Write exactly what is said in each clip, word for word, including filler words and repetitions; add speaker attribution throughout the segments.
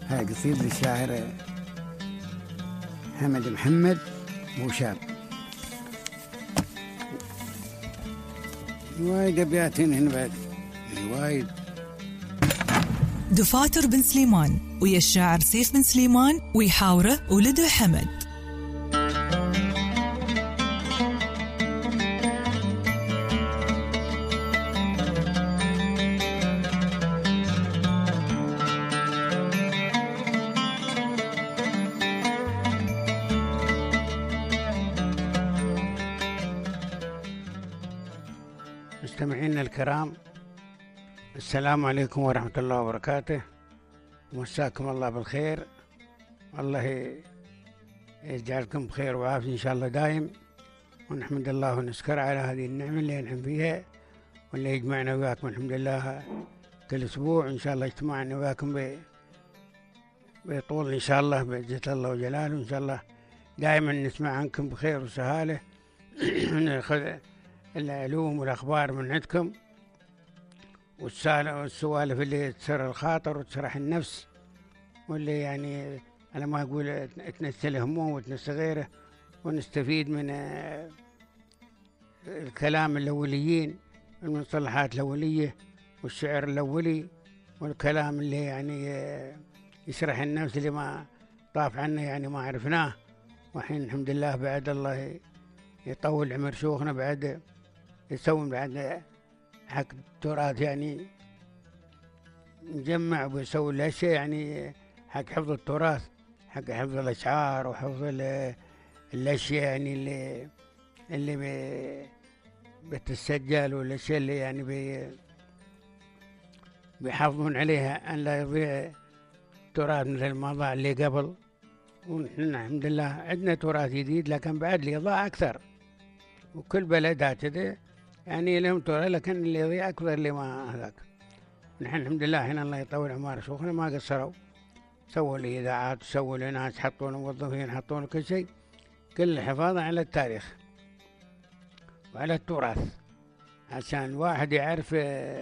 Speaker 1: هاي قصيدة للشاعر حمد محمد بوشاب. وايد أبيات هنا بعد وايد.
Speaker 2: دفاتر بن سليمان ويا الشاعر سيف بن سليمان ويحاوره ولده حمد.
Speaker 1: مستمعينا الكرام، السلام عليكم ورحمة الله وبركاته، ومساكم الله بالخير. الله يجعلكم بخير وعافية إن شاء الله دايم، ونحمد الله ونشكر على هذه النعمة اللي نحن فيها، واللي يجمعنا وياكم الحمد لله كل أسبوع. إن شاء الله اجتماعنا وياكم بطول إن شاء الله بعزة الله وجلاله. إن شاء الله دائما نسمع عنكم بخير وسهالة، ناخذ العلوم والأخبار من عندكم، والسوالف اللي تسر الخاطر وتسرح النفس، واللي يعني أنا ما أقول تنسى الهموم وتنسى غيره، ونستفيد من الكلام الأوليين، المصطلحات الأولية والشعر الأولي، والكلام اللي يعني يشرح النفس اللي ما طاف عنا يعني ما عرفناه. وحين الحمد لله بعد الله يطول عمر شيوخنا، بعد يسوون بعد حق التراث يعني نجمع ويسوي الأشياء يعني حق حفظ التراث، حق حفظ الأشعار وحفظ الأشياء يعني اللي اللي بي بتسجل، والأشياء اللي يعني بي بيحافظون عليها أن لا يضيع تراث مثل ما ضاع اللي قبل. ونحن الحمد لله عندنا تراث جديد، لكن بعد اللي يضاع أكثر، وكل بلد هكذا يعني لهم تراث، لكن اللي يضيع أكثر اللي ما هذاك. نحن الحمد لله هنا الله يطول عمر شيوخنا ما قصروا، سووا لي إذاعات وسووا لي ناس، حطوا موظفين، حطوا كل شيء، كل حفاظا على التاريخ وعلى التراث، عشان الواحد يعرف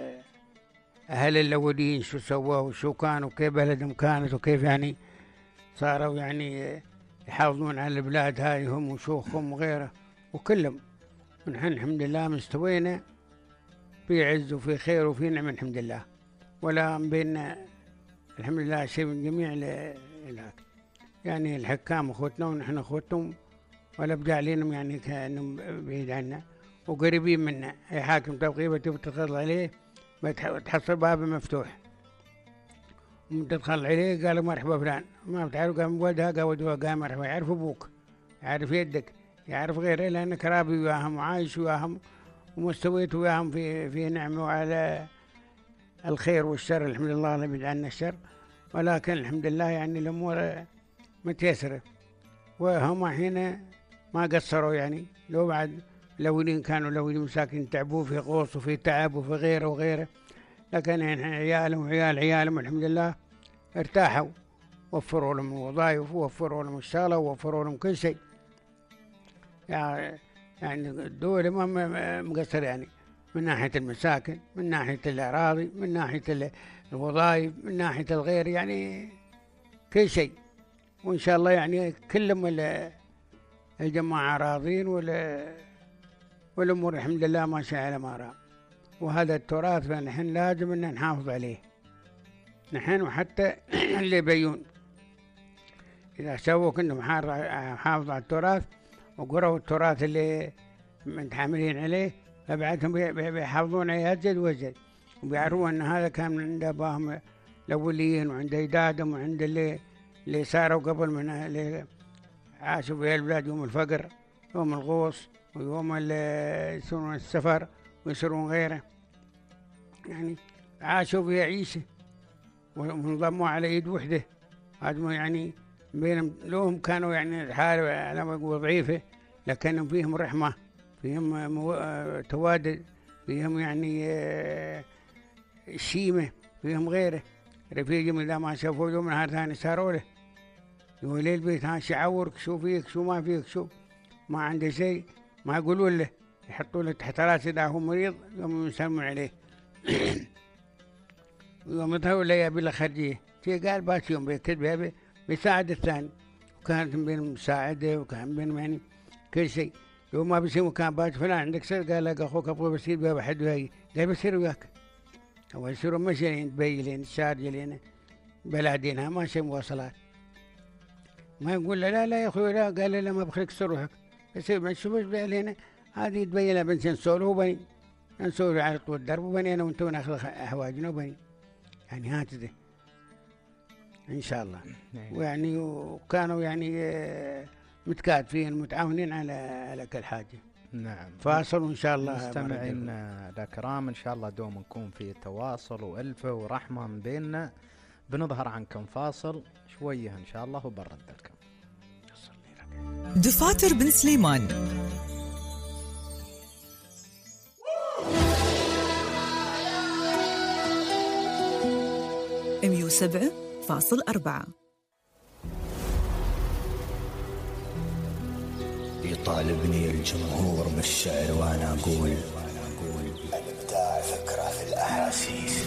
Speaker 1: أهل الأولين شو سووا وشو كانوا وكيف بلدهم كانت وكيف يعني صاروا يعني يحافظون على البلاد هاي هم وشوخهم وغيره وكلهم. ونحن الحمد لله مستوينا في عز وفي خير وفي نعم الحمد لله، ولا بيننا الحمد لله شيء من جميع الهاك يعني الحكام اخوتنا ونحن اخوتهم، ولا بجع لهم يعني كانهم بعيد عنا وقريبين منا. اي حاكم تبغي تبي تدخل عليه تحصل بابه مفتوح، تدخل عليه قالوا مرحبا فلان، ما بتعرف قام ولدها قاودوها قام مرحبا، يعرف ابوك، يعرف يدك، يعرف غيره، لانك رابي وياهم وعايش وياهم ومستويت وياهم في في نعمه وعلى الخير والشر الحمد لله، الله يبعد عنا الشر. ولكن الحمد لله يعني الامور متيسره، وهم هنا ما قصروا يعني. لو بعد الاولين كانوا الاولين مساكين تعبوا في غوص وفي تعب وفي غيره وغيره، لكن عيالهم وعيال عيالهم الحمد لله ارتاحوا، وفروا لهم الوظائف ووفروا لهم الشغله ووفروا لهم كل شيء. يعني يعني الدول ما مقصر يعني، من ناحيه المساكن، من ناحيه الاراضي، من ناحيه الوظائف، من ناحيه الغير، يعني كل شيء. وان شاء الله يعني كلهم الجماعه راضين، والامور الحمد لله ماشيه على ما رام. وهذا التراث فنحن لازم ان نحافظ عليه نحن، وحتى اللي يبيون اذا سووا كلهم حافظوا على التراث وقروا التراث اللي متحاملين عليه، فبعدهم بيحافظون عليه أزيد وأزيد، وبيعرفون أن هذا كان من عند أباهم الأوليين وعند أجدادهم وعند اللي اللي صاروا قبل، من اللي عاشوا في البلاد يوم الفقر، يوم الغوص، ويوم اللي يسرون السفر ويسرون غيره، يعني عاشوا فيها عيشة وانضموا على يد وحدة. هذا يعني بينهم لهم كانوا يعني حالة على ما أقول ضعيفة، لكن فيهم رحمة، فيهم مو... توادد، فيهم يعني شيمة، فيهم غيره. رفيقهم إذا ما شافوا يوم نهار ثاني صاروا له يقول لي البيت ها شعورك شو فيك شو ما فيك شو ما عنده شيء، ما يقولوا له، يحطوا له تحت راسه إذا هو مريض يوم يسلمون عليه يوم يظهروا له يبي له خرجية في قال بات يوم بيكتب بيساعد الثاني، وكانت بين مساعدة وكان بين يعني كل شيء. لو ما بيصير كان بات فلان عندك سر، قال لك أخوك أبغى بصير بها واحد وياي، ده بيصير وياك. هو يصيروا مشي لين تبي لين الشارجة لين بلادينها ماشي مواصلات. ما يقول له لا لا يا أخوي لا، قال له لا ما بخليك تروحك، يصير ما تشوفش لين هذه تبين لها بنت نسولف وبني نسولف على طول الدرب وبني أنا وأنتو ناخذ أحواجنا وبني يعني هكذا إن شاء الله. ويعني وكانوا يعني متكاتفين متعاونين على على كل حاجة.
Speaker 3: نعم.
Speaker 1: فاصل وإن شاء الله
Speaker 3: مستمعين الكرام إن شاء الله دوم نكون في تواصل وألفة ورحمة من بيننا. بنظهر عنكم فاصل شوية إن شاء الله وبرد لكم.
Speaker 2: دفاتر بن سليمان مية وسبعة فاصل أربعة.
Speaker 4: يطالبني الجمهور بالشعر وانا اقول الابداع فكره في الاحاسيس.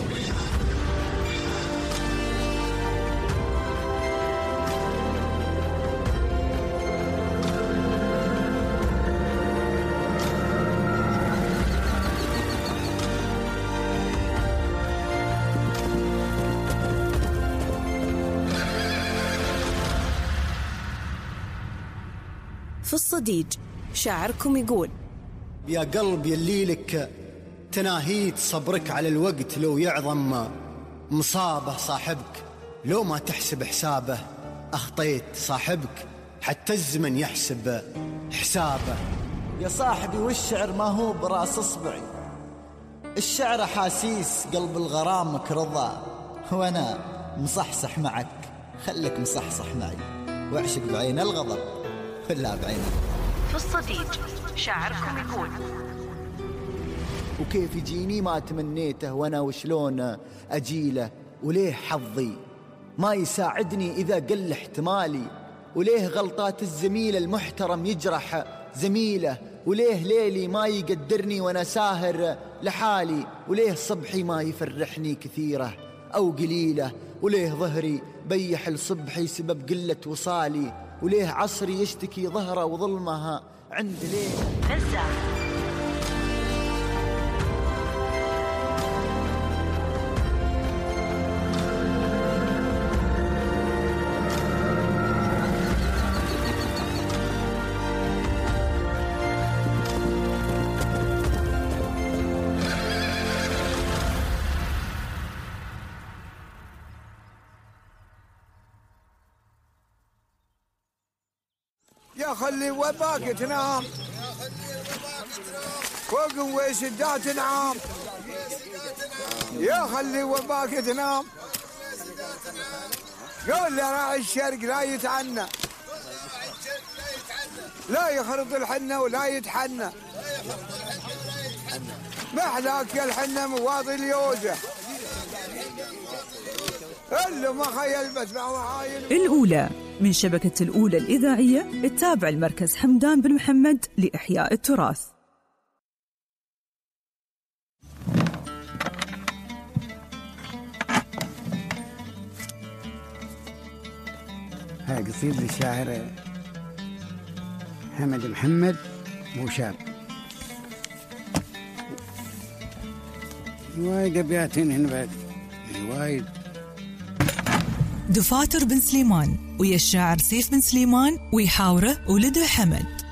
Speaker 5: في الصديج شاعركم يقول:
Speaker 4: يا قلب يلي لك تناهيت صبرك على الوقت، لو يعظم مصابه صاحبك لو ما تحسب حسابه، أخطيت صاحبك حتى الزمن يحسب حسابه.
Speaker 6: يا صاحبي والشعر ما هو براس اصبعي، الشعر احاسيس قلب الغرامك رضا، وانا مصحصح معك خلك مصحصح معي، واعشق بعين الغضب ولا بعين.
Speaker 5: في الصديج شاعركم يقول:
Speaker 6: وكيف يجيني ما تمنيته وانا وشلون اجيله، وليه حظي ما يساعدني اذا قل احتمالي، وليه غلطات الزميل المحترم يجرح زميله، وليه ليلي ما يقدرني وانا ساهر لحالي، وليه صبحي ما يفرحني كثيره او قليله، وليه ظهري بيح لصبحي سبب قله وصالي، وليه عصري يشتكي ظهره وظلمها عند ليل.
Speaker 7: يا خلي وباك تنام فوق وسدات نعام، يا خلي وباك تنام قول لي راعي الشرق لا يتعنى، لا يخرط الحنة ولا يتحنى، محلاك يا الحنة مواضي اليوزة اللي ما خيل بس
Speaker 2: الأولى من شبكة الأولى الإذاعية التابع المركز حمدان بن محمد لإحياء التراث.
Speaker 1: هاي قصيدة للشاعر حمد محمد بوشاب. وايد أبياتين هنا بعد وايد.
Speaker 2: دفاتر بن سليمان ويا الشاعر سيف بن سليمان ويحاوره ولده حمد.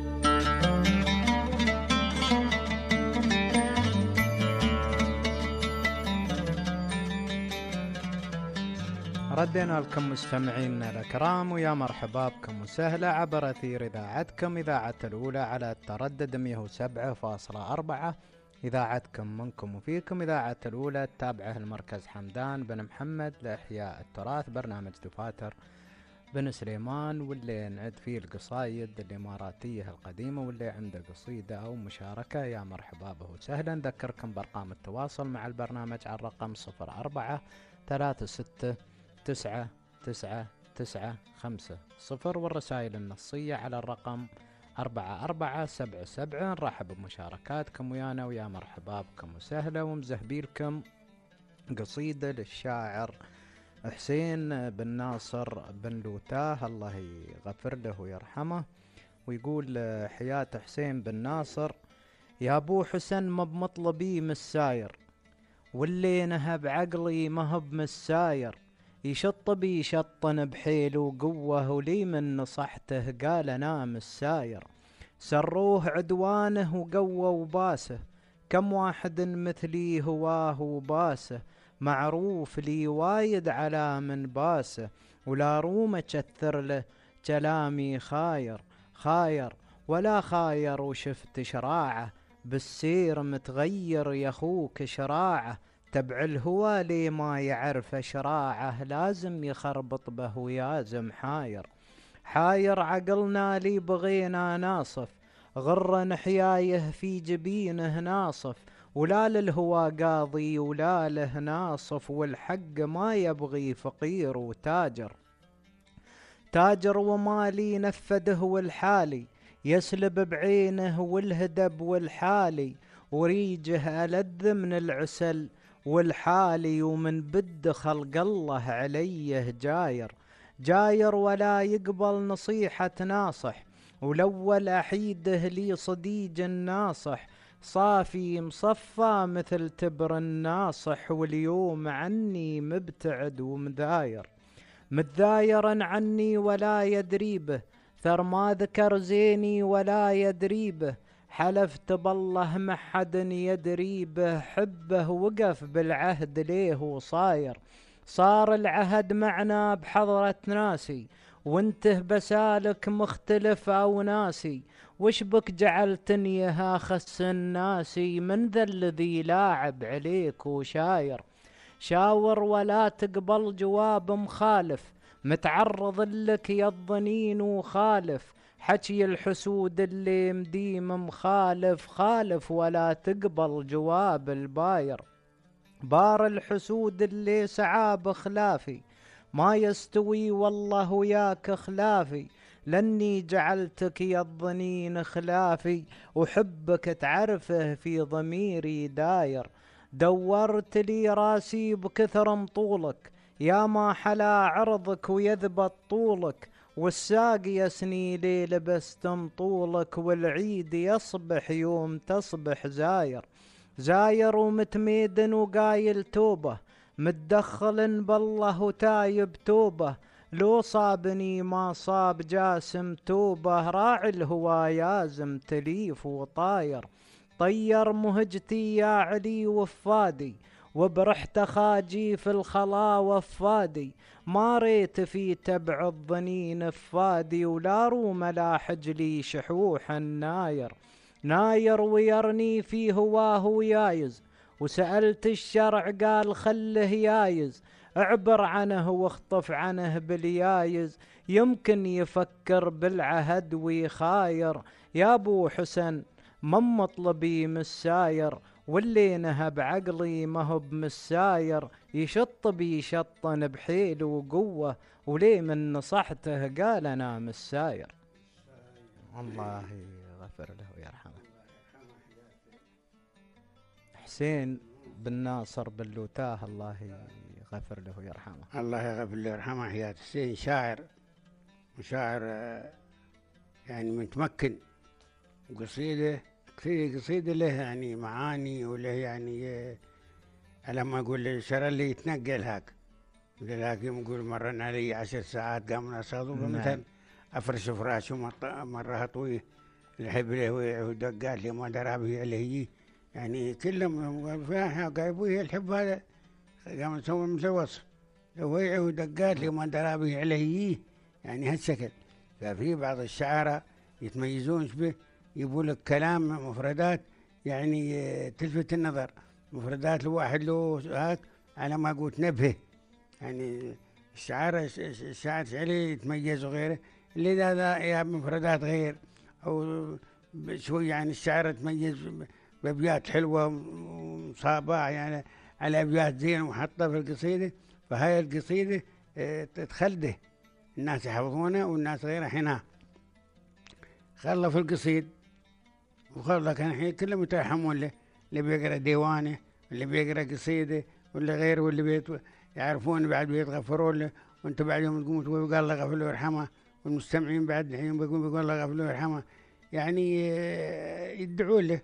Speaker 3: ردينا لكم مستمعينا الكرام ويا مرحبا بكم وسهلا عبر أثير إذاعتكم إذاعة الأولى على التردد مية وسبعة فاصلة أربعة، إذاعتكم منكم وفيكم إذاعة الأولى التابعة المركز حمدان بن محمد لإحياء التراث، برنامج دفاتر بن سليمان، واللي نعد فيه القصايد الإماراتية القديمة، واللي عنده قصيدة أو مشاركة يا مرحبا به وسهلا. نذكركم بأرقام التواصل مع البرنامج على الرقم صفر أربعة ثلاثة ستة تسعة تسعة تسعة خمسة صفر، والرسائل النصية على الرقم أربعة أربعة سبعة سبعة. نرحب بمشاركاتكم ويانا ويا مرحبا بكم وسهلا، ومزهبيلكم قصيدة للشاعر حسين بن ناصر بن لوتاه الله يغفر له ويرحمه، ويقول حياة حسين بن ناصر: يا ابو حسن ما بمطلبي مساير، واللي نهب عقلي ما هو بمساير، يشط بي شطن بحيل وقوه، ولي من نصحته قال انا مساير، سروه عدوانه وقوه وباسه، كم واحد مثلي هواه وباسه، معروف لي وايد على من باسه، ولا روم اكثر له كلامي خاير خاير، ولا خاير وشفت شراعه، بالسير متغير يا خوك شراعه، تبع الهوى لي ما يعرف شراعه، لازم يخربط به ويازم حاير، حاير عقلنا لي بغينا ناصف، غر نحيايه في جبينه ناصف، ولا للهوى قاضي ولا له ناصف، والحق ما يبغي فقير وتاجر، تاجر ومالي نفده والحالي، يسلب بعينه والهدب والحالي، وريجه ألذ من العسل والحالي، ومن بد خلق الله عليه جاير، جاير ولا يقبل نصيحة ناصح، ولول أحيده لي صديج ناصح، صافي مصفى مثل تبر الناصح، واليوم عني مبتعد ومداير، متذايرا عني ولا يدري به، ثر ما ذكر زيني ولا يدري به، حلفت بالله ما حد يدري به، حبه وقف بالعهد ليه وصاير، صار العهد معنا بحضرة ناسي، وانته بسالك مختلف او ناسي، وش بك جعلتني يا خس الناسي، من ذا الذي لاعب عليك وشاير، شاور ولا تقبل جواب مخالف، متعرض لك يا الظنين وخالف، حكي الحسود اللي مديم مخالف، خالف ولا تقبل جواب الباير، بار الحسود اللي سعاب خلافي، ما يستوي والله وياك خلافي، لاني جعلتك يا الظنين خلافي، وحبك تعرفه في ضميري داير، دورت لي راسي بكثر مطولك، يا ما حلا عرضك ويذبط طولك، والساق يسني لي لبست طولك، والعيد يصبح يوم تصبح زاير، زاير ومتميدن وقايل توبه، متدخل بالله وتايب توبه، لو صابني ما صاب جاسم توبه، راعي الهوى يازم تليف وطاير، طير مهجتي يا علي وفادي، وبرحت خاجي في الخلا وفادي، ما ريت في تبع الظنين فادي، ولا روم لا حجلي شحوح الناير، ناير ويرني في هواه ويايز، وسألت الشرع قال خله يايز، اعبر عنه واخطف عنه باليايز، يمكن يفكر بالعهد ويخاير، يا ابو حسن من مطلبي مساير، واللي نهب عقلي ما هو بمساير، يشط بي شطن بحيل وقوة، وليه من نصحته قال انا مساير. الله يغفر له ويرحمه. حسين بن ناصر بن لوتاه الله يغفر له ويرحمه.
Speaker 1: الله يغفر له ويرحمه. حياة حسين شاعر، وشاعر يعني متمكن، قصيدة قصيدة قصيدة له يعني معاني، وله يعني على ما أقول شرى اللي يتنقل هاك، لكن يقول مرن علي عشر ساعات قام أصادوه نعم. مثلا أفرش فراشه مرة هطويه الحبله ودقات لي ما درى به عليه، يعني كلهم قايبوه الحب هذا قام يسوي مسوس ويعه ودقات لي ما درى به عليه، يعني هالشكل. ففي بعض الشعراء يتميزون به، يقول لك كلام مفردات يعني تلفت النظر، مفردات الواحد له هاك على ما قلت نبهه، يعني الشعر الشاعر الشعري يتميز غيره اللي هذا يا مفردات غير او شوي، يعني الشعر يتميز بابيات حلوه ومصابه يعني على ابيات زين ومحطه في القصيده، فهاي القصيده تخلده الناس يحفظونها والناس غيرها حينها خلى في القصيد، وخلى كان الحين كلهم يترحمون له، اللي بيقرا ديوانه، اللي بيقرا قصيده، واللي غيره، واللي بيت يعرفون بعد بيتغفروا له، وانت بعد يوم تقوم تقول قال الله غفر له ويرحمه، والمستمعين بعد الحين بيقول بيقول الله غفر له ويرحمه، يعني يدعوا له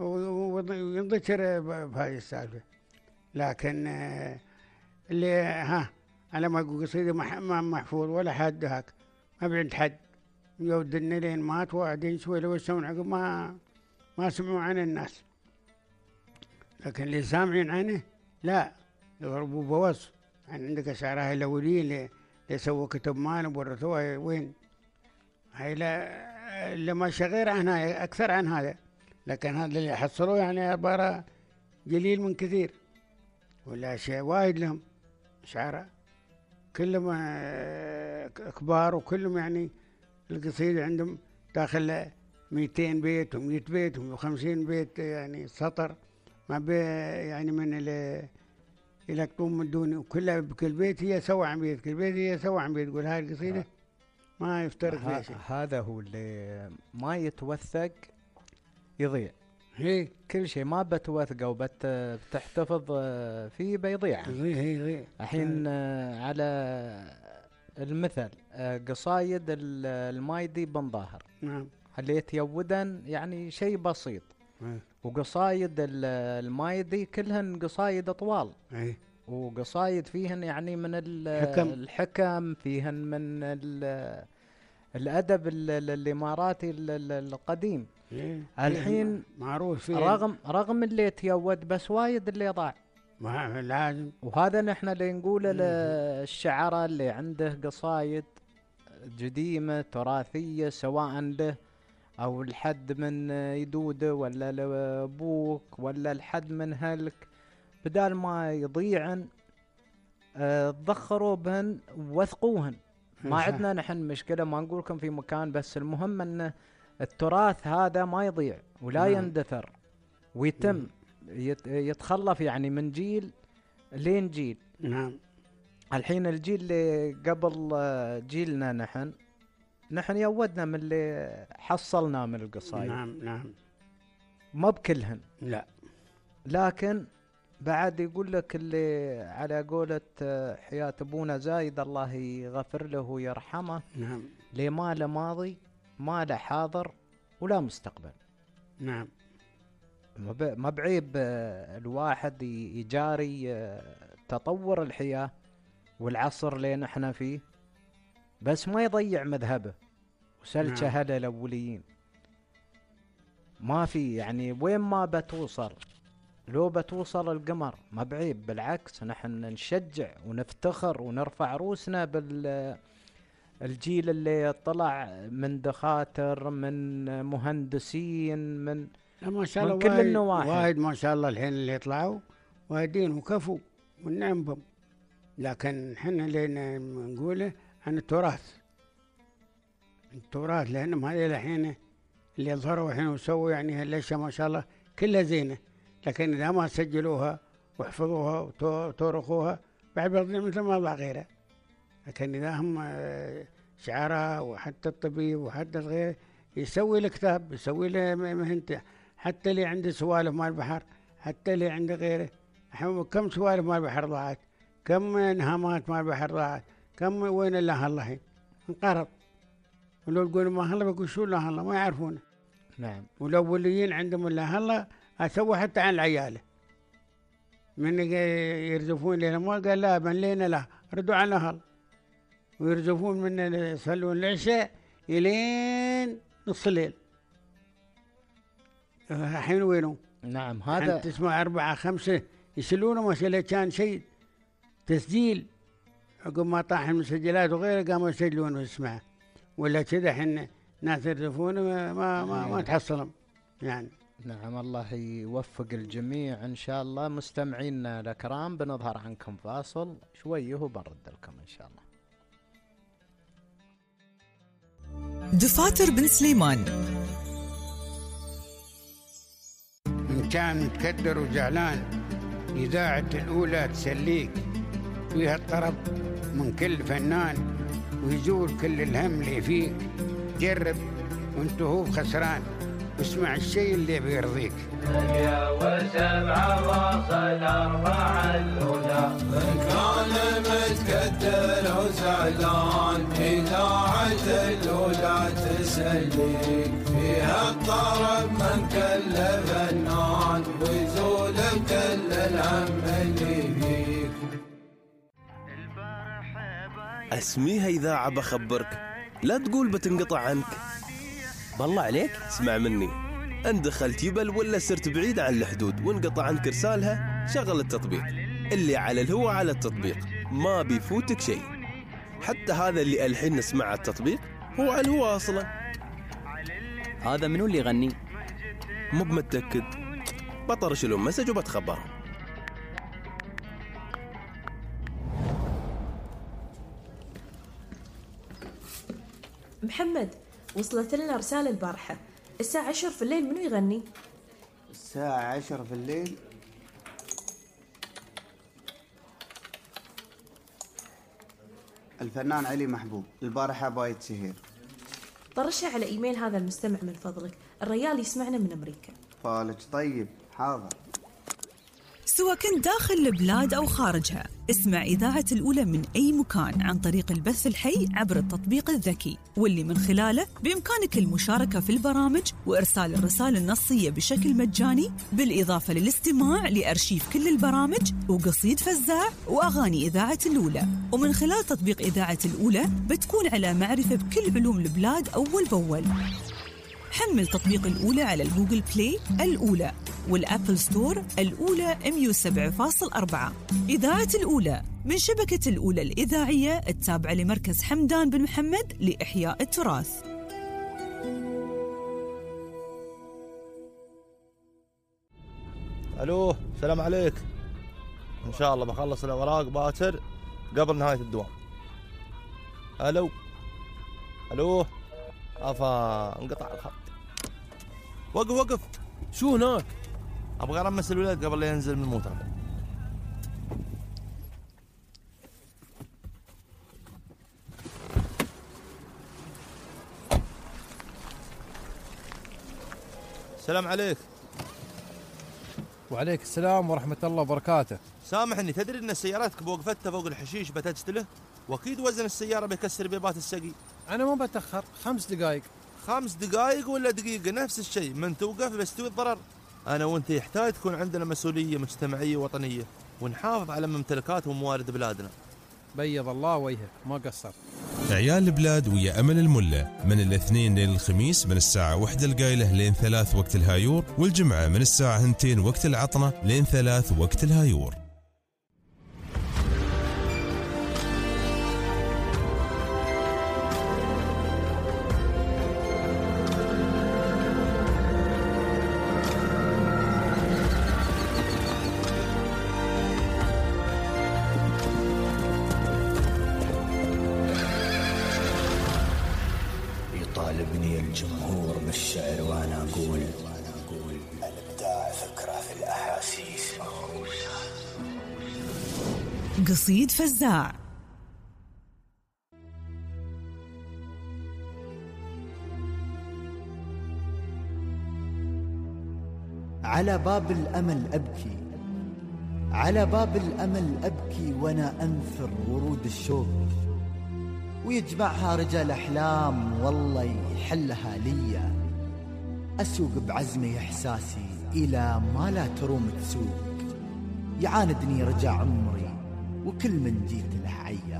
Speaker 1: وينذكر بهذه السالفة. لكن اللي ها على ما أقول قصيدة محفوظ ولا حد هاك ما بعد حد يودنا لين مات وبعدين شوي لو يسوون عقب ما ما سمعوا عن الناس، لكن اللي سامعين عنه لا يضربوا بوص. يعني عندك أشعارها الأولين اللي يسووا كتب مال وورثوها وين هاي، لا لما شغير عنها أكثر عن هذا، لكن هذا اللي حصلوه يعني عبارة قليل من كثير، ولا شيء وايد لهم شعراء كلهم كبار، وكلهم يعني القصيدة عندهم داخل مئتين بيت ومئة بيت ومئة وخمسين بيت يعني سطر، ما بي يعني من اللي يلقطون من دون، وكلها بكل بيت هي سوى عن بيت، كل بيت هي سوى عن بيت. تقول هاي القصيدة ما يفترق فيها شيء.
Speaker 3: هذا هو اللي ما يتوثق يضيع.
Speaker 1: هي
Speaker 3: كل شيء ما بتوثقه وبتحتفظ فيه بيضيع.
Speaker 1: يضيع يضيع.
Speaker 3: الحين على المثل قصايد المايدي بن ظاهر،
Speaker 1: نعم،
Speaker 3: اللي يتيودن يعني شيء بسيط،
Speaker 1: أي.
Speaker 3: وقصايد المايدي كلهن قصايد طوال،
Speaker 1: أي.
Speaker 3: وقصايد فيهن يعني من
Speaker 1: حكم.
Speaker 3: الحكم، فيهن من الأدب الإماراتي القديم.
Speaker 1: إيه.
Speaker 3: الحين
Speaker 1: معروف فيه
Speaker 3: رغم رغم اللي يتيود بس وايد اللي ضاع،
Speaker 1: ما لازم.
Speaker 3: وهذا نحن اللي نقوله للشعراء اللي عنده قصايد قديمة تراثية، سواء له أو الحد من يدوده ولا لأبوك ولا الحد من هلك، بدال ما يضيعن تذخروا بهن ووثقوهن. ما عندنا نحن مشكلة، ما نقولكم في مكان، بس المهم أن التراث هذا ما يضيع ولا
Speaker 1: نعم.
Speaker 3: يندثر ويتم يتخلف يعني من جيل لين جيل.
Speaker 1: نعم.
Speaker 3: الحين الجيل اللي قبل جيلنا نحن نحن يودنا من اللي حصلنا من القصايد.
Speaker 1: نعم نعم.
Speaker 3: ما بكلهن
Speaker 1: لا،
Speaker 3: لكن بعد يقول لك اللي على قولة حياة أبونا زايد الله يغفر له ويرحمه،
Speaker 1: نعم،
Speaker 3: ليه ما له ماضي ما له حاضر ولا مستقبل.
Speaker 1: نعم.
Speaker 3: ما بعيب الواحد يجاري تطور الحياة والعصر اللي نحن فيه، بس ما يضيع مذهبه وسلكه.
Speaker 1: نعم.
Speaker 3: هذا الأوليين ما في يعني وين ما بتوصل، لو بتوصل القمر ما بعيب، بالعكس نحن نشجع ونفتخر ونرفع روسنا بالجيل اللي طلع من دكاتر من مهندسين من
Speaker 1: ما شاء الله
Speaker 3: من كل
Speaker 1: وايد
Speaker 3: النواحي.
Speaker 1: وايد ما شاء الله الحين اللي يطلعوا وايدين وكفوا والنعم بهم، لكن احنا اللي نقوله عن التراث، التراث لأنهم هذه الحين اللي ظهروا الحين وسووا يعني هالأشياء ما شاء الله كلها زينة، لكن إذا ما سجلوها وحفظوها وتورخوها بعد بيضيع مثل ما ضاع غيرها. لكن إذا هم شعراء وحتى الطبيب وحتى الغير يسوي الكتاب يسوي له مهنته، حتى اللي عنده سوالف مال البحر، حتى اللي عنده غيره. كم سوالف مال البحر ضاعت، كم نهامات مال البحر ضاعت، كم وين الله الله انقرض. ولو تقول ما الله بيقول شو الله الله ما يعرفونه.
Speaker 3: نعم.
Speaker 1: والأوليين عندهم الله الله أسووا حتى عن العيالة، من يرزفون لنا ما قال لا من لينا لا ردوا عن الله، ويرزفون من يصلون العشاء إلين نص الليل. الحين وينهم؟
Speaker 3: نعم. هذا
Speaker 1: تسمع أربعة خمسة يسلونه، ما شاء كان شيء تسجيل عقب ما طاح المسجلات وغيره قاموا يسجلون ويسمعوا، ولا كذا حين ناس يرزفون ما ما ما, ما تحصلهم يعني.
Speaker 3: نعم. الله يوفق الجميع إن شاء الله. مستمعينا الكرام بنظهر عنكم فاصل شويه وبنرد لكم إن شاء الله.
Speaker 2: دفاتر بن سليمان.
Speaker 1: إن كان متكدر وزعلان إذاعة الأولى تسليك، فيها الطرب من كل فنان ويزول كل الهم اللي فيك. جرب وانت هو خسران، واسمع الشيء اللي بيرضيك.
Speaker 8: وسبعة واصل أربعة الأولى مكان متكدر وزعلان إذاعة الأولى تسليك فيها الطرب من كل فنان ويزول كل الهم اللي فيك.
Speaker 9: اسميها إذاعة بخبرك، لا تقول بتنقطع عنك. بالله عليك اسمع مني، ان دخلت يبل ولا صرت بعيد عن الحدود وانقطع عنك رسالها، شغل التطبيق اللي على الهوا على التطبيق، ما بيفوتك شيء. حتى هذا اللي الحين نسمع التطبيق هو على الهوا اصلا.
Speaker 10: هذا منو اللي يغني؟
Speaker 9: مو بمتأكد، بطرش لهم مسج وبتخبرهم.
Speaker 11: محمد، وصلت لنا رسالة البارحة الساعة عشر في الليل، منو يغني؟
Speaker 12: الساعة عشر في الليل؟ الفنان علي محبوب، البارحة بايت سهير.
Speaker 11: طرشها على إيميل هذا المستمع من فضلك، الريال يسمعنا من أمريكا.
Speaker 12: فالك طيب، حاضر.
Speaker 2: سواء كنت داخل البلاد أو خارجها، اسمع إذاعة الأولى من أي مكان عن طريق البث الحي عبر التطبيق الذكي، واللي من خلاله بإمكانك المشاركة في البرامج وإرسال الرسالة النصية بشكل مجاني، بالإضافة للاستماع لأرشيف كل البرامج وقصيد فزاع وأغاني إذاعة الأولى. ومن خلال تطبيق إذاعة الأولى بتكون على معرفة بكل علوم البلاد أول بأول. حمل تطبيق الأولى على الجوجل بلاي الأولى والأبل ستور الأولى مية وسبعة فاصلة أربعة. إذاعة الأولى من شبكة الأولى الإذاعية التابعة لمركز حمدان بن محمد لإحياء التراث.
Speaker 13: ألو، سلام عليك. إن شاء الله بخلص الأوراق باكر قبل نهاية الدوام. ألو ألو أفا انقطع الخط. وقف وقف،
Speaker 9: شو هناك؟
Speaker 13: أبغى أرمس الولاد قبل لا ينزل من الموتر. السلام عليك.
Speaker 14: وعليك السلام ورحمة الله وبركاته.
Speaker 13: سامحني، تدري أن سيارتك بوقفتها فوق الحشيش بتجتله، وأكيد وزن السيارة بيكسر بيبات السقي.
Speaker 14: أنا ما بتأخر، خمس دقائق.
Speaker 13: خمس دقائق ولا دقيقة نفس الشيء، من توقف بيستوي الضرر. أنا وأنت يحتاج تكون عندنا مسؤولية مجتمعية وطنية، ونحافظ على ممتلكات وموارد بلادنا.
Speaker 14: بيض الله وجهك، ما قصر.
Speaker 15: عيال البلاد ويا أمل الملة من الاثنين لين الخميس من الساعة واحدة القايلة لين ثلاث وقت الهايور، والجمعة من الساعة هنتين وقت العطنة لين ثلاث وقت الهايور.
Speaker 16: يطالبني الجمهور بالشعر وانا اقول الابداع فكره في الاحاسيس.
Speaker 2: قصيد فزاع.
Speaker 6: على باب الأمل أبكي، على باب الأمل أبكي وأنا أنثر ورود الشوق، ويجمعها رجال أحلام والله يحلها ليا. أسوق بعزمي إحساسي إلى ما لا تروم تسوق، يعاندني رجع عمري وكل من جيت له عيا.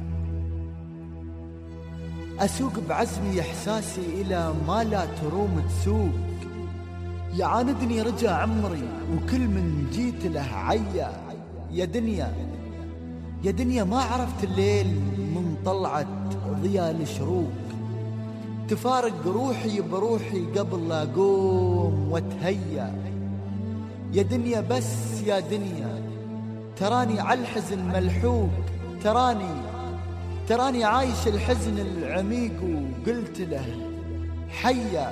Speaker 6: أسوق بعزمي إحساسي إلى ما لا تروم تسوق، يعاندني رجع عمري وكل من جيت له عيا. يا دنيا يا دنيا ما عرفت الليل من طلعت ضياء الشروق، تفارق روحي بروحي قبل لا أقوم واتهيا. يا دنيا بس يا دنيا تراني عالحزن ملحوق، تراني تراني عايش الحزن العميق، وقلت له حيا.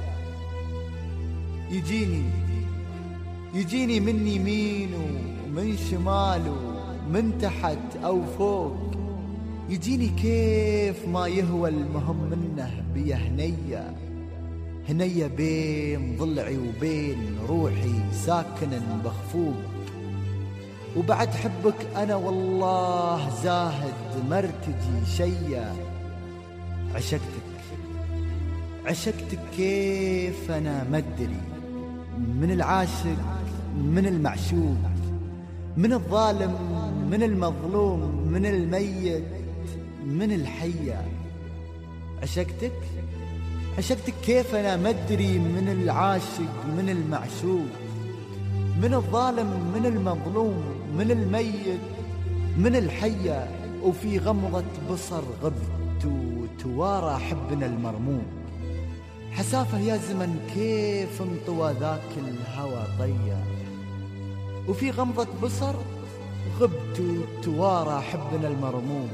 Speaker 6: يجيني يجيني من يمين ومن شمال ومن تحت أو فوق، يجيني كيف ما يهوى المهم منه بيهنيا. هنية بين ضلعي وبين روحي ساكن بخفوق، وبعد حبك أنا والله زاهد مرتجي شيا. عشقتك عشقتك كيف أنا مدري، من العاشق من المعشوق، من الظالم من المظلوم، من الميت من الحية. عشقتك عشقتك كيف أنا مدري، من العاشق من المعشوق، من الظالم من المظلوم، من الميت من الحية. وفي غمضة بصر غبت وتوارى حبنا المرموم. حسافة يا زمن كيف انطوى ذاك الهوى طيا، وفي غمضة بصر غبت وتوارى حبنا المرموم.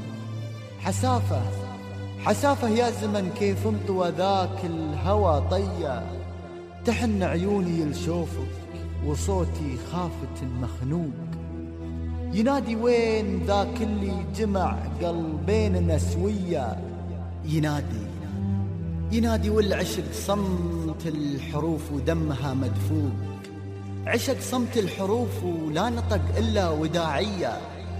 Speaker 6: حسافة حسافة يا زمن كيف انطوى ذاك الهوى طيا. تحن عيوني لشوفك وصوتي خافت مخنوق، ينادي وين ذاك اللي جمع قلبيننا سوية. ينادي ينادي والعشق صمت الحروف ودمها مدفوق. عشق صمت الحروف ولا نطق إلا وداعية.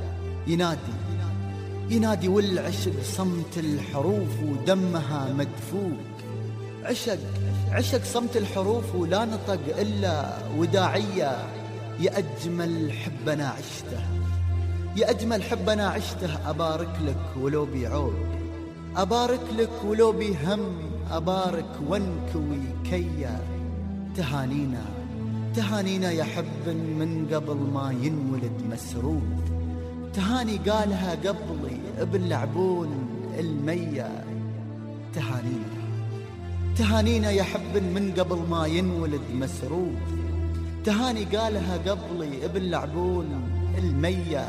Speaker 6: ينادي ينادي والعشق صمت الحروف ودمها مدفوق. عشق عشق صمت الحروف ولا نطق إلا وداعية. يا أجمل حب أنا عشته، يا أجمل حب أنا عشته. أبارك لك ولو بيعود، أبارك لك ولو بهم، أبارك وانكوي كيا. تهانينا تهانينا يا حب من قبل ما ينولد مسرود. تهاني قالها قبلي باللعبون المية. تهانينا تهانينا يا حب من قبل ما ينولد مسرود. تهاني قالها قبلي باللعبون المية.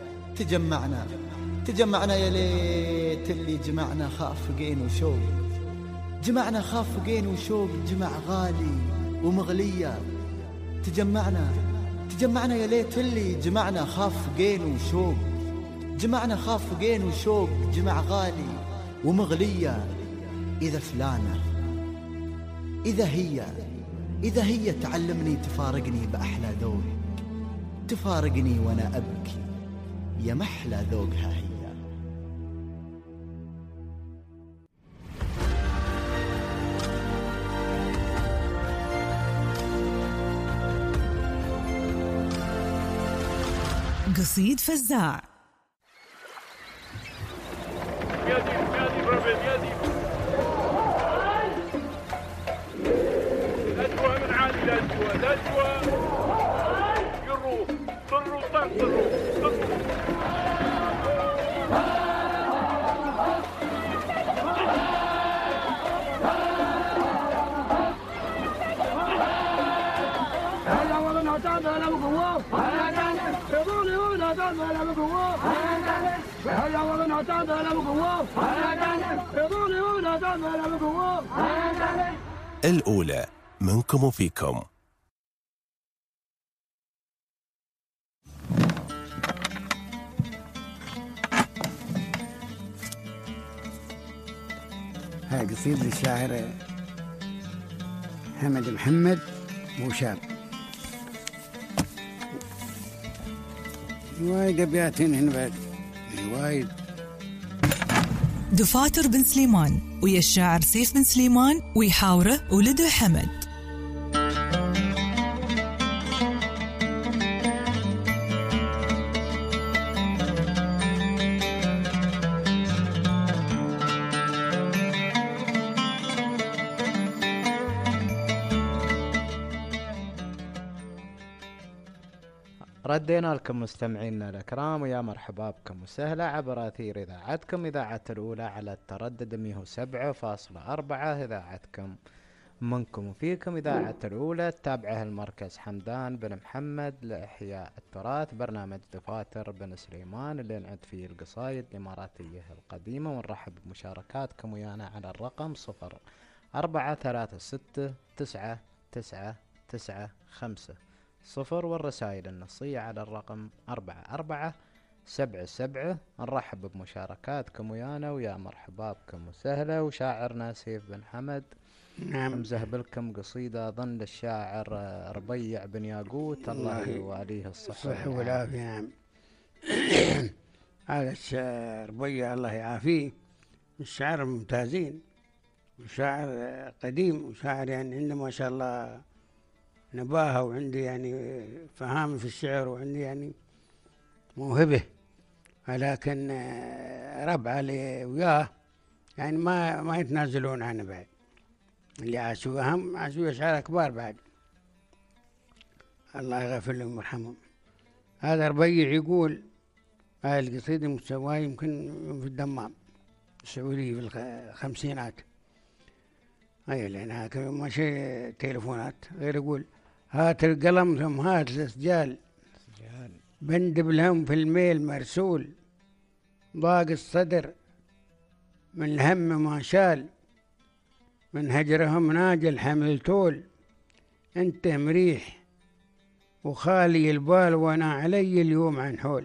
Speaker 6: تجمعنا تجمعنا يا ليت اللي جمعنا خافقين وشوق. جمعنا خافقين وشوق جمع غالي ومغلية. تجمعنا تجمعنا يا ليت اللي جمعنا خافقين وشوق. جمعنا خافقين وشوق جمع غالي ومغلية. إذا فلانة إذا هي إذا هي تعلمني تفارقني بأحلى ذوق، تفارقني وأنا أبكي يا محلى ذوقها هي.
Speaker 2: قصيد فزاع.
Speaker 17: يدي يدي بربيت يدي الأجواء من عالي الأجواء الأجواء يروح طروا طروا طروا هلا والله نعتاد هلا بقوة يقولي ولا تعد هلا بقوة هلا والله نعتاد هلا بقوة يقولي ولا تعد هلا بقوة.
Speaker 15: الأولى منكم وفيكم.
Speaker 1: هاي قصيدة للشاعر حمد محمد موشاب. وايد أبياتين هنا بعد وايد.
Speaker 2: دفاتر بن سليمان ويا الشاعر سيف بن سليمان ويحاوره ولده حمد.
Speaker 3: ردينا لكم مستمعينا الأكرام ويا مرحبا بكم وسهلا عبر أثير إذاعتكم إذاعة الأولى على التردد مية وسبعة فاصلة أربعة. إذاعتكم منكم وفيكم إذاعة الأولى تابعه المركز حمدان بن محمد لإحياء التراث. برنامج دفاتر بن سليمان اللي نعد فيه القصايد الإماراتية القديمة، ونرحب بمشاركاتكم ويانا على الرقم صفر أربعة ثلاثة ستة تسعة تسعة تسعة خمسة صفر، والرسائل النصية على الرقم أربعة أربعة سبعة سبعة. نرحب بمشاركاتكم ويانا ويا مرحبا بكم وسهلا. وشاعرنا سيف بن حمد نعم. مزهبل لكم قصيدة أظن للشاعر ربيع بن ياقوت الله يواليه الصحة
Speaker 1: والعافية. نعم. هذا الشاعر ربيع الله يعافيه الشاعر ممتازين، وشاعر قديم، وشاعر يعني عنده ما شاء الله نباهة، وعندي يعني فهام في الشعر، وعندي يعني موهبة، ولكن ربعه اللي وياه يعني ما ما يتنازلون عنه بعد، اللي عاشوا هم عاشوا أشعار كبار بعد، الله يغفر لهم ويرحمهم. هذا ربيع يقول هاي القصيدة مستواها يمكن في الدمام السعودية في الخمسينات، أي لأنها ما شيء تليفونات غير، يقول هات القلم ثم هات السجال، بندب لهم في الميل مرسول، ضاق الصدر من الهم ما شال، من هجرهم ناجل حمل طول، انت مريح وخالي البال وانا علي اليوم عن حول،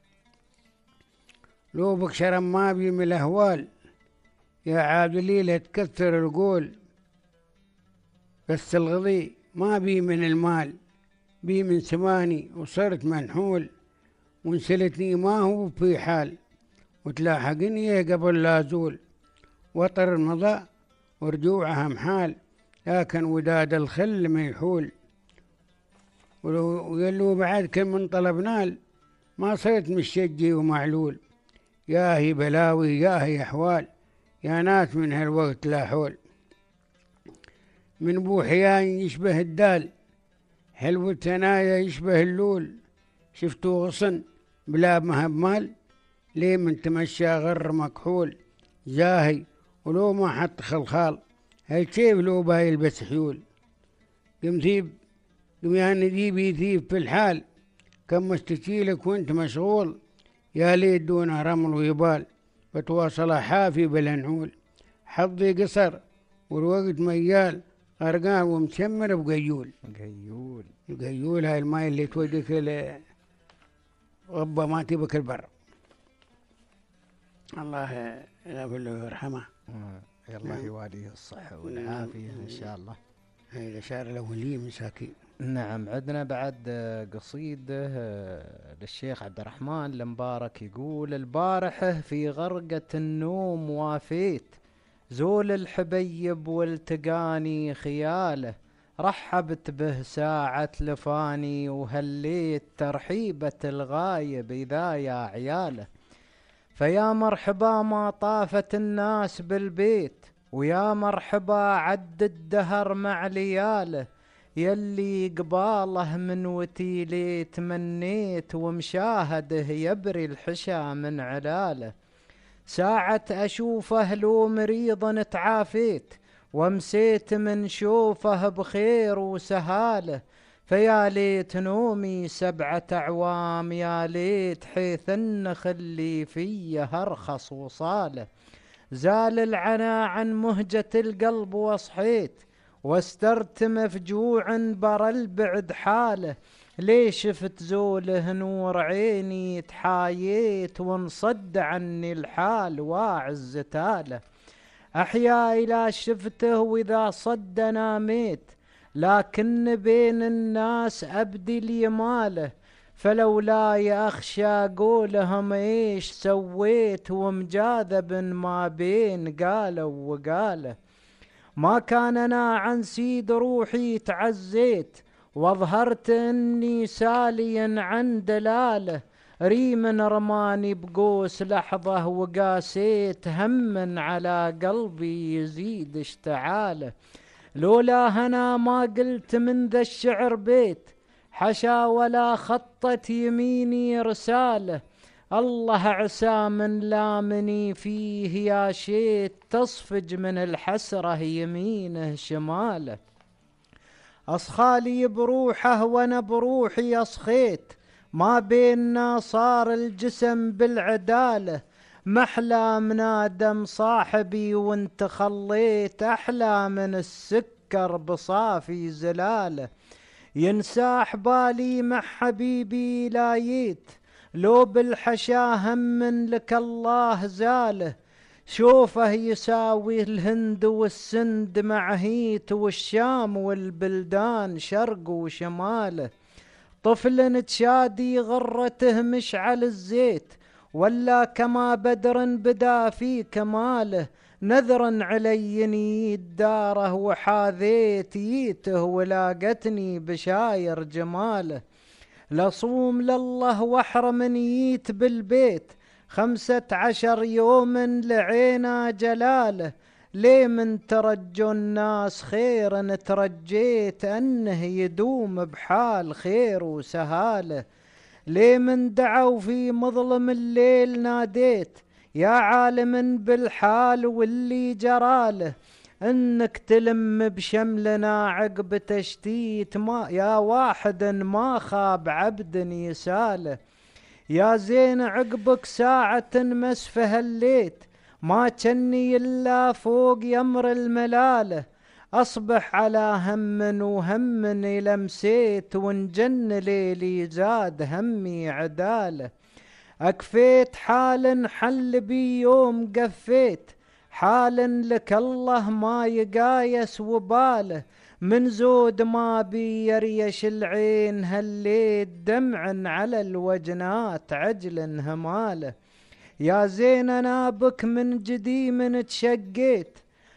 Speaker 1: لو بك شرم ما بي من الاهوال، يا عادلي لا تكثر القول، بس الغضي ما بي من المال، بي من سماني وصرت منحول، وانسلتني ما هو في حال، وتلاحقني قبل لا زول، وطر المضى ورجوعها محال، لكن وداد الخل ما يحول، ولو بعد كل من طلب نال، ما صرت مشجي ومعلول، يا هي بلاوي يا هي أحوال، يا ناس من هالوقت لا حول، من بوحيان يشبه الدال، حلو الثنايا يشبه اللول، شفتوا غصن بلا مهب مال، ليه من تمشى غر مكحول، جاهي ولو ما حط خلخال، هاي كيف لو باي يلبس حيول، قم ذيب قم يا نديب يذيب في الحال، كم مستشيلك وانت مشغول، يا ليت دون رمل ويبال، بتواصل حافي بالنعول، حظي قصر والوقت ميال، غرقان ومشمر بقيول.
Speaker 3: قيول
Speaker 1: القيول هاي الماء اللي توديك غبة ما تبك البر، الله يغفر له ويرحمه.
Speaker 3: الله يواليه الصحة والعافية إن شاء الله.
Speaker 1: هاي الأشعار الأولية مساكين.
Speaker 3: نعم. عندنا بعد قصيدة للشيخ عبد الرحمن المبارك، يقول البارحة في غرقة النوم وافيت، زول الحبيب والتقاني خياله، رحبت به ساعة لفاني، وهليت ترحيبة الغايب إذا يا عياله، فيا مرحبا ما طافت الناس بالبيت، ويا مرحبا عد الدهر مع لياله، يلي قباله من وتيلي تمنيت، ومشاهده يبري الحشا من علاله، ساعة أشوفه لو مريض تعافيت، ومسيت من شوفه بخير وسهاله، فيا ليت نومي سبعة أعوام، يا ليت حيث النخل اللي فيه أرخص وصاله، زال العنا عن مهجة القلب وصحيت، واسترت مفجوع برا البعد حاله، ليش شفت زوله نور عيني تحاييت، وانصد عني الحال واعز تاله، أحيا إلى شفته وإذا صد ناميت، لكن بين الناس أبدي اليماله، فلولا يخشى قولهم إيش سويت، ومجاذب ما بين قالوا وقاله، ما كان أنا عن سيد روحي تعزيت، واظهرت اني ساليا عن دلاله، ريم رماني بقوس لحظه، وقاسيت هم على قلبي يزيد اشتعاله، لولا هنا ما قلت من ذا الشعر بيت، حشا ولا خطت يميني رساله، الله عسى من لامني فيه يا شيت، تصفج من الحسرة يمينه شماله، أصخالي بروحه وانا بروحي أصخيت، ما بيننا صار الجسم بالعدالة، محلى من آدم صاحبي وانت خليت، أحلى من السكر بصافي زلاله، ينساح بالي مع حبيبي لايت، لو بالحشا هم لك الله زاله، شوفه يساوي الهند والسند مع هيت والشام والبلدان شرق وشماله. طفل تشادي غرته مشعل الزيت ولا كما بدر بدا في كماله. نذرا علي نيد داره وحاذيت ييته ولاقتني بشاير جماله. لصوم لله واحرم نيت بالبيت خمسة عشر يوم لعينا جلاله. ليه من ترجوا الناس خير ترجيت أنه يدوم بحال خير وسهاله. ليه من دعوا في مظلم الليل ناديت يا عالم بالحال واللي جراله. انك تلم بشملنا عقب تشتيت ما يا واحد ما خاب عبد يساله. يا زين عقبك ساعة مسفه الليت ما كني إلا فوق يمر الملاله. أصبح على هم وهم لمسيت وانجن ليلي زاد همي عداله. أكفيت حال حل بي يوم قفيت حال لك الله ما يقايس وباله. من زود ما بي يريش العين هليت دمع على الوجنات عجل هماله. يا زين أنا بك من جديم تشقيت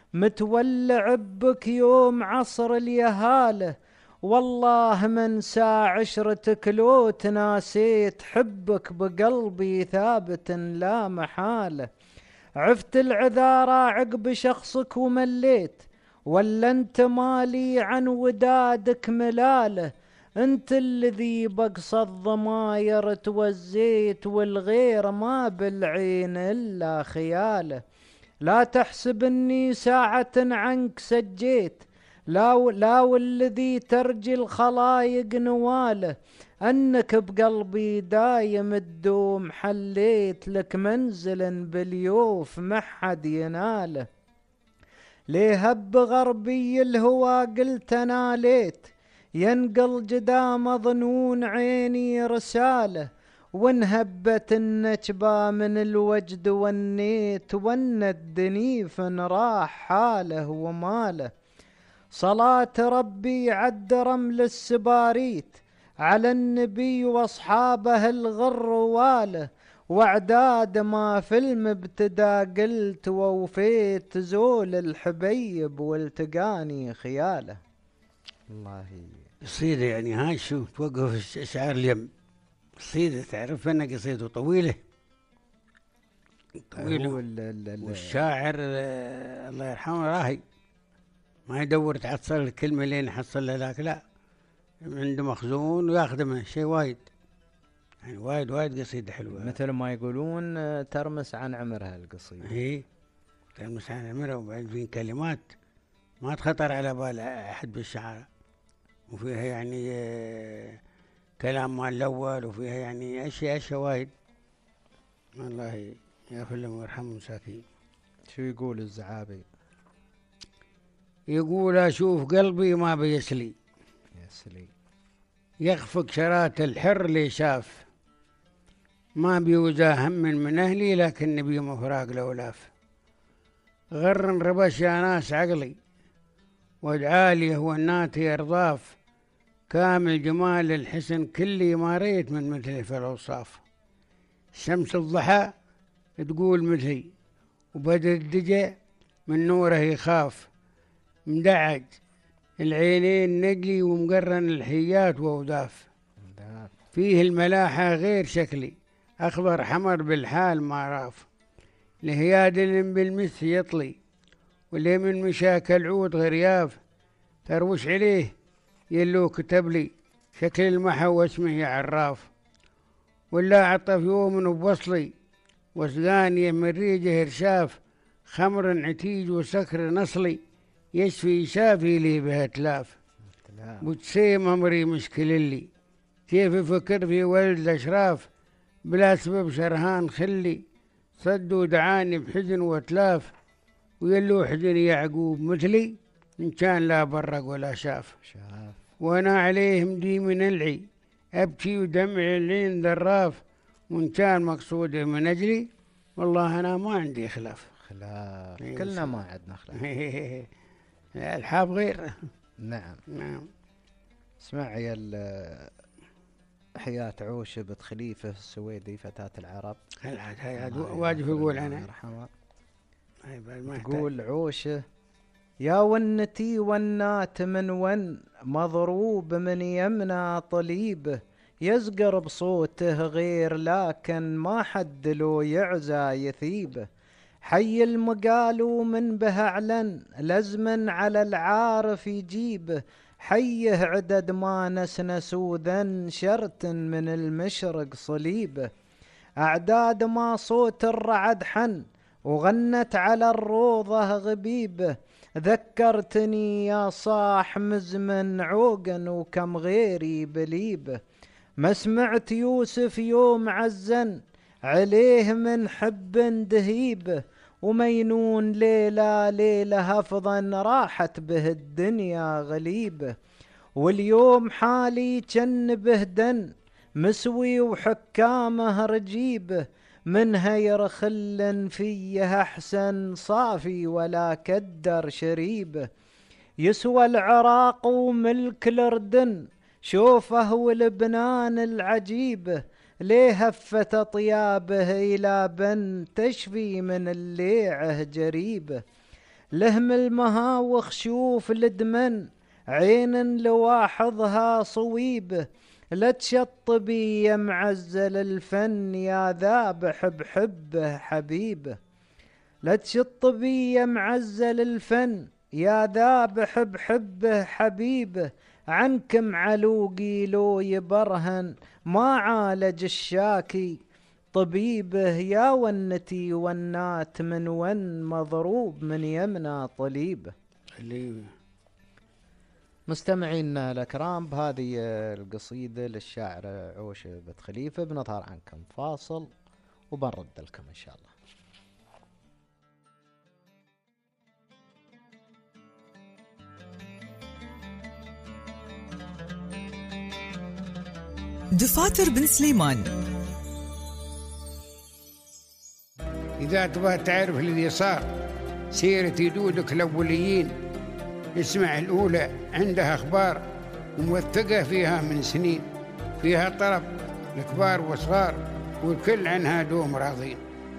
Speaker 3: متولع بك يوم عصر اليهاله. والله من ساعة عشرتك لو تناسيت حبك بقلبي ثابت لا محالة. عفت العذارى عقب شخصك ومليت ولا انت مالي عن ودادك ملاله. انت الذي بقص الضماير توزيت والغير ما بالعين الا خياله. لا تحسب اني ساعة عنك سجيت لا, لا والذي ترجي الخلايق نواله. أنك بقلبي دايم الدوم حليت لك منزل باليوف ما حد يناله. ليه هب غربي الهوى قلت ناليت ينقل جدام ظنون عيني رساله. وانهبت النجبة من الوجد والنيت وان الدنيف راح حاله وماله. صلاة ربي عد رمل السباريت على النبي واصحابه الغر واله. واعداد ما في المبتدا قلت ووفيت زول الحبيب والتقاني خياله.
Speaker 1: الله قصيدة يعني هاي شو توقف شعر اليم. قصيدة تعرف أنها قصيدة طويلة طويلة والشاعر الله يرحمه راهي ما يدور تحصل الكلمة لين حصل لك لا عنده مخزون وياخذ منه شيء وايد يعني وايد وايد قصيدة حلوة
Speaker 3: مثل ما يقولون ترمس عن عمرها القصيدة.
Speaker 1: هي ترمس عن عمرها وبعد في كلمات ما تخطر على بال أحد بالشعر وفيها يعني كلام مال الأول وفيها يعني أشياء أشياء وايد. الله يغفر لهم ويرحمهم مساكين.
Speaker 3: شو يقول الزعابي؟
Speaker 1: يقول أشوف قلبي ما بيسلي
Speaker 3: يسلي
Speaker 1: يخفق شرات الحر اللي شاف ما بيوزى هم من أهلي لكن نبي مفراق لولاف. غر ربش يا ناس عقلي وادعالي هو الناتي أرضاف كامل جمال الحسن كلي ما ريت من مثله في الأوصاف. شمس الضحى تقول مثلي وبدر الدجى من نوره يخاف. مدعج العينين نقلي ومقرن الحيات ووداف. فيه الملاحة غير شكلي أخضر حمر بالحال ما راف. لهياد بالمس يطلي واللي من مشاكل عود غرياف. تروش عليه يلو كتب لي شكل المحا واسمه يا عراف. ولا عطف يوم وبوصلي وسدانية من ريجه رشاف. خمر عتيج وسكر نصلي يشفي شافي لي بها تلاف. بتسيم أمري مشكل اللي كيف فكر في ولد الأشراف بلا سبب شرهان خلي صدوا دعاني بحزن وتلاف. ويلو حزن يعقوب مثلي إن كان لا برق ولا شاف. شاف وأنا عليهم دي من العي أبكي ودمع العين ذراف. وإن كان مقصوده من أجلي والله أنا ما عندي خلاف.
Speaker 3: خلاف كلنا ما عندنا خلاف.
Speaker 1: الحاب غير.
Speaker 3: نعم
Speaker 1: نعم.
Speaker 3: اسمع يا حياة عوشة بنت خليفة السويدي فتاة العرب.
Speaker 1: واجب يقول أنا.
Speaker 3: يرحمها. تقول عوشة: يا ونتي ونات من ون مضروب من يمنى طليبه، يزقر بصوته غير لكن ما حد لو يعزى يثيبه، حي المقالو من به اعلن لزمن على العارف يجيبه، حيه عدد ما نسنس وذن شرت من المشرق صليبه، اعداد ما صوت الرعد حن وغنت على الروضة غبيبه، ذكرتني يا صاح مزمن عوقن وكم غيري بليبه، ما سمعت يوسف يوم عزن عليه من حب دهيبه، ومينون ليلة ليلة هفظا راحت به الدنيا غليبه، واليوم حالي جن بهدن مسوي وحكامه رجيبه، من هير خل فيه أحسن صافي ولا كدر شريبه، يسوى العراق وملك الأردن شوفه ولبنان العجيبه، ليه هفت طيابه إلى بن تشفي من الليعه جريبه، لهم المهاوخ شوف لدمن عين لواحظها صويبه، لا تشطبي يا معزل الفن يا ذابح بحبه حبيبه، لا تشطبي يا معزل الفن يا ذابح بحبه حبيبه، عنكم علوقي لو يبرهن ما عالج الشاكي طبيبه، يا ونتي ونات من ون مضروب من يمنى طليبه. مستمعينا الأكرام، بهذه القصيدة للشاعر عوشة بنت خليفة بنظهر عنكم فاصل وبنرد لكم إن شاء الله.
Speaker 2: دفاتر بن سليمان.
Speaker 1: إذا تبغى تعرف الذي صار سيرة جدودك الأوليين، اسمع الأولى عندها أخبار وموثقة فيها من سنين، فيها طرب الكبار والصغار والكل عنها دوم راضين.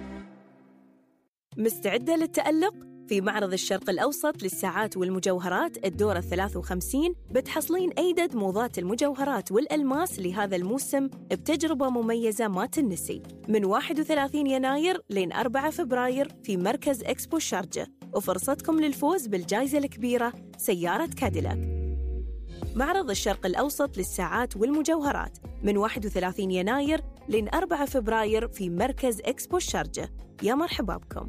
Speaker 5: مستعدة للتألق؟ في معرض الشرق الأوسط للساعات والمجوهرات الدورة الثلاث وخمسين بتحصلين أيدد موضات المجوهرات والألماس لهذا الموسم بتجربة مميزة ما تنسي، من واحد وثلاثين يناير لين أربعة فبراير في مركز إكسبو الشارجة، وفرصتكم للفوز بالجائزة الكبيرة سيارة كاديلاك. معرض الشرق الأوسط للساعات والمجوهرات من واحد وثلاثين يناير لين أربعة فبراير في مركز إكسبو الشارجة. يا مرحبا بكم.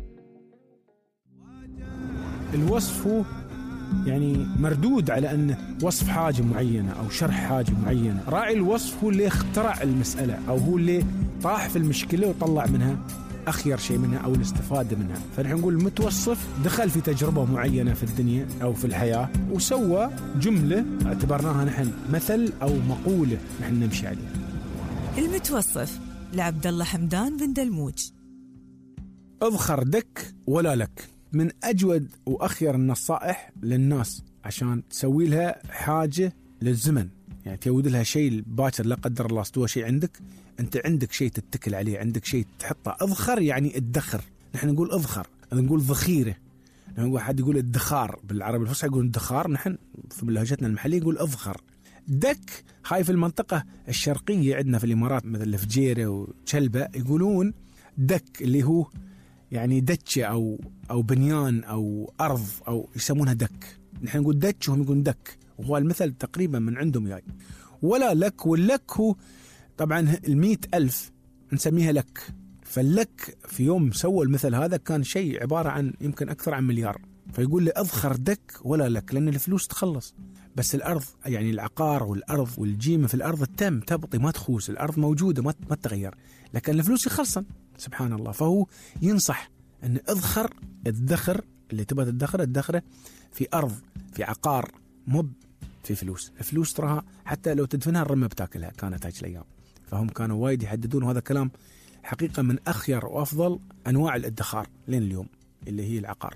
Speaker 18: الوصف هو يعني مردود على أنه وصف حاجة معينة أو شرح حاجة معينة. راعي الوصف هو اللي اخترع المسألة أو هو اللي طاح في المشكلة وطلع منها أخير شيء منها أو الاستفادة منها. فنحن نقول المتوصف دخل في تجربة معينة في الدنيا أو في الحياة وسوى جملة اعتبرناها نحن مثل أو مقولة نحن نمشي عليها.
Speaker 2: المتوصف لعبد الله حمدان بن دلموج.
Speaker 18: اذخر دك ولا لك، من أجود وأخير النصائح للناس عشان تسوي لها حاجة للزمن، يعني تيود لها شيء باكر لا قدر الله استوى شيء عندك، أنت عندك شيء تتكل عليه، عندك شيء تحطه. اذخر يعني ادخر، نحن نقول اذخر، نقول ذخيرة، نقول حد يقول الدخار بالعربي الفصحى يقول الدخار، نحن في لهجتنا المحلية نقول اذخر. دك هاي في المنطقة الشرقية عندنا في الإمارات مثل الفجيرة وشلبة يقولون دك اللي هو يعني دتشة أو أو بنيان أو أرض أو يسمونها دك، نحن نقول دتش وهم يقولون دك، وهو المثل تقريبا من عندهم جاي. ولا لك، واللك هو طبعا المئة ألف نسميها لك، فاللك في يوم سوى المثل هذا كان شيء عبارة عن يمكن أكثر عن مليار، فيقول لي أذخر دك ولا لك، لأن الفلوس تخلص، بس الأرض يعني العقار والأرض والجيمة في الأرض التم تبطي ما تخوس، الأرض موجودة ما ما تتغير، لكن الفلوس يخلصن سبحان الله. فهو ينصح أن اذخر الذخر اللي تبغى تدخر الدخرة في أرض في عقار مب في فلوس. الفلوس تراها حتى لو تدفنها الرمة بتاكلها، كانت هاي الأيام. فهم كانوا وايد يحددون، وهذا كلام حقيقة من أخير وأفضل أنواع الادخار لين اليوم. اللي هي العقار.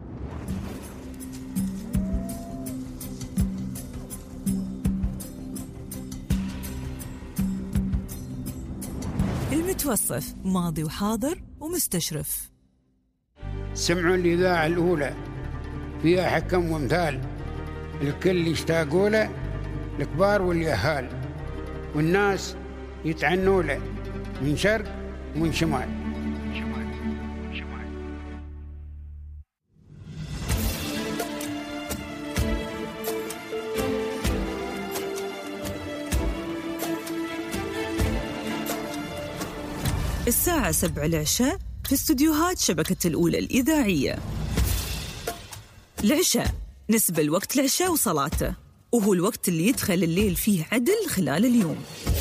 Speaker 2: المتوصف ماضي وحاضر ومستشرف.
Speaker 1: سمعوا الإذاعة الأولى فيها حكم وامثال، الكل يشتاقوا له، الكبار واليهال، والناس يتعنوا له من شرق ومن شمال.
Speaker 2: الساعة سبع العشاء في استوديوهات شبكة الأولى الإذاعية. العشاء نسبة الوقت العشاء وصلاته، وهو الوقت اللي يدخل الليل فيه عدل خلال اليوم.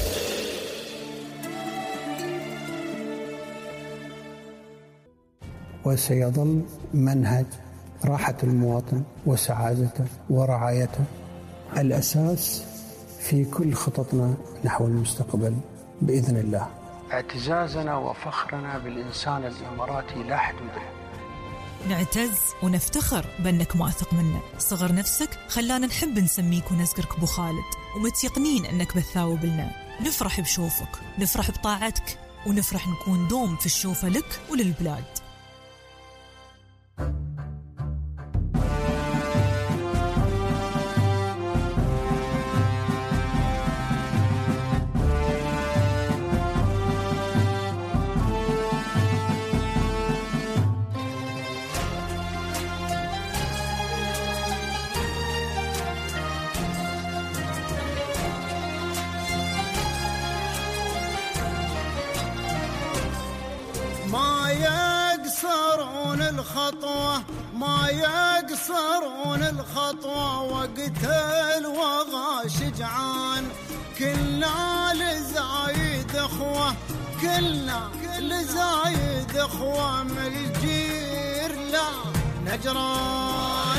Speaker 19: وسيظل منهج راحة المواطن وسعادته ورعايته الأساس في كل خططنا نحو المستقبل بإذن الله.
Speaker 20: اعتزازنا وفخرنا بالإنسان الإماراتي لا حدود له.
Speaker 2: نعتز ونفتخر بأنك واثق منا. صغر نفسك خلانا نحب نسميك ونذكرك أبو خالد، ومتيقنين أنك بتثاوب لنا. نفرح بشوفك، نفرح بطاعتك، ونفرح نكون دوم في الشوفة لك وللبلاد.
Speaker 21: الخطوة ما يقصرون الخطوة، وقت الوغى شجعان، كلنا لزايد اخوة، كلنا لزايد اخوة، من الجير لا نجران.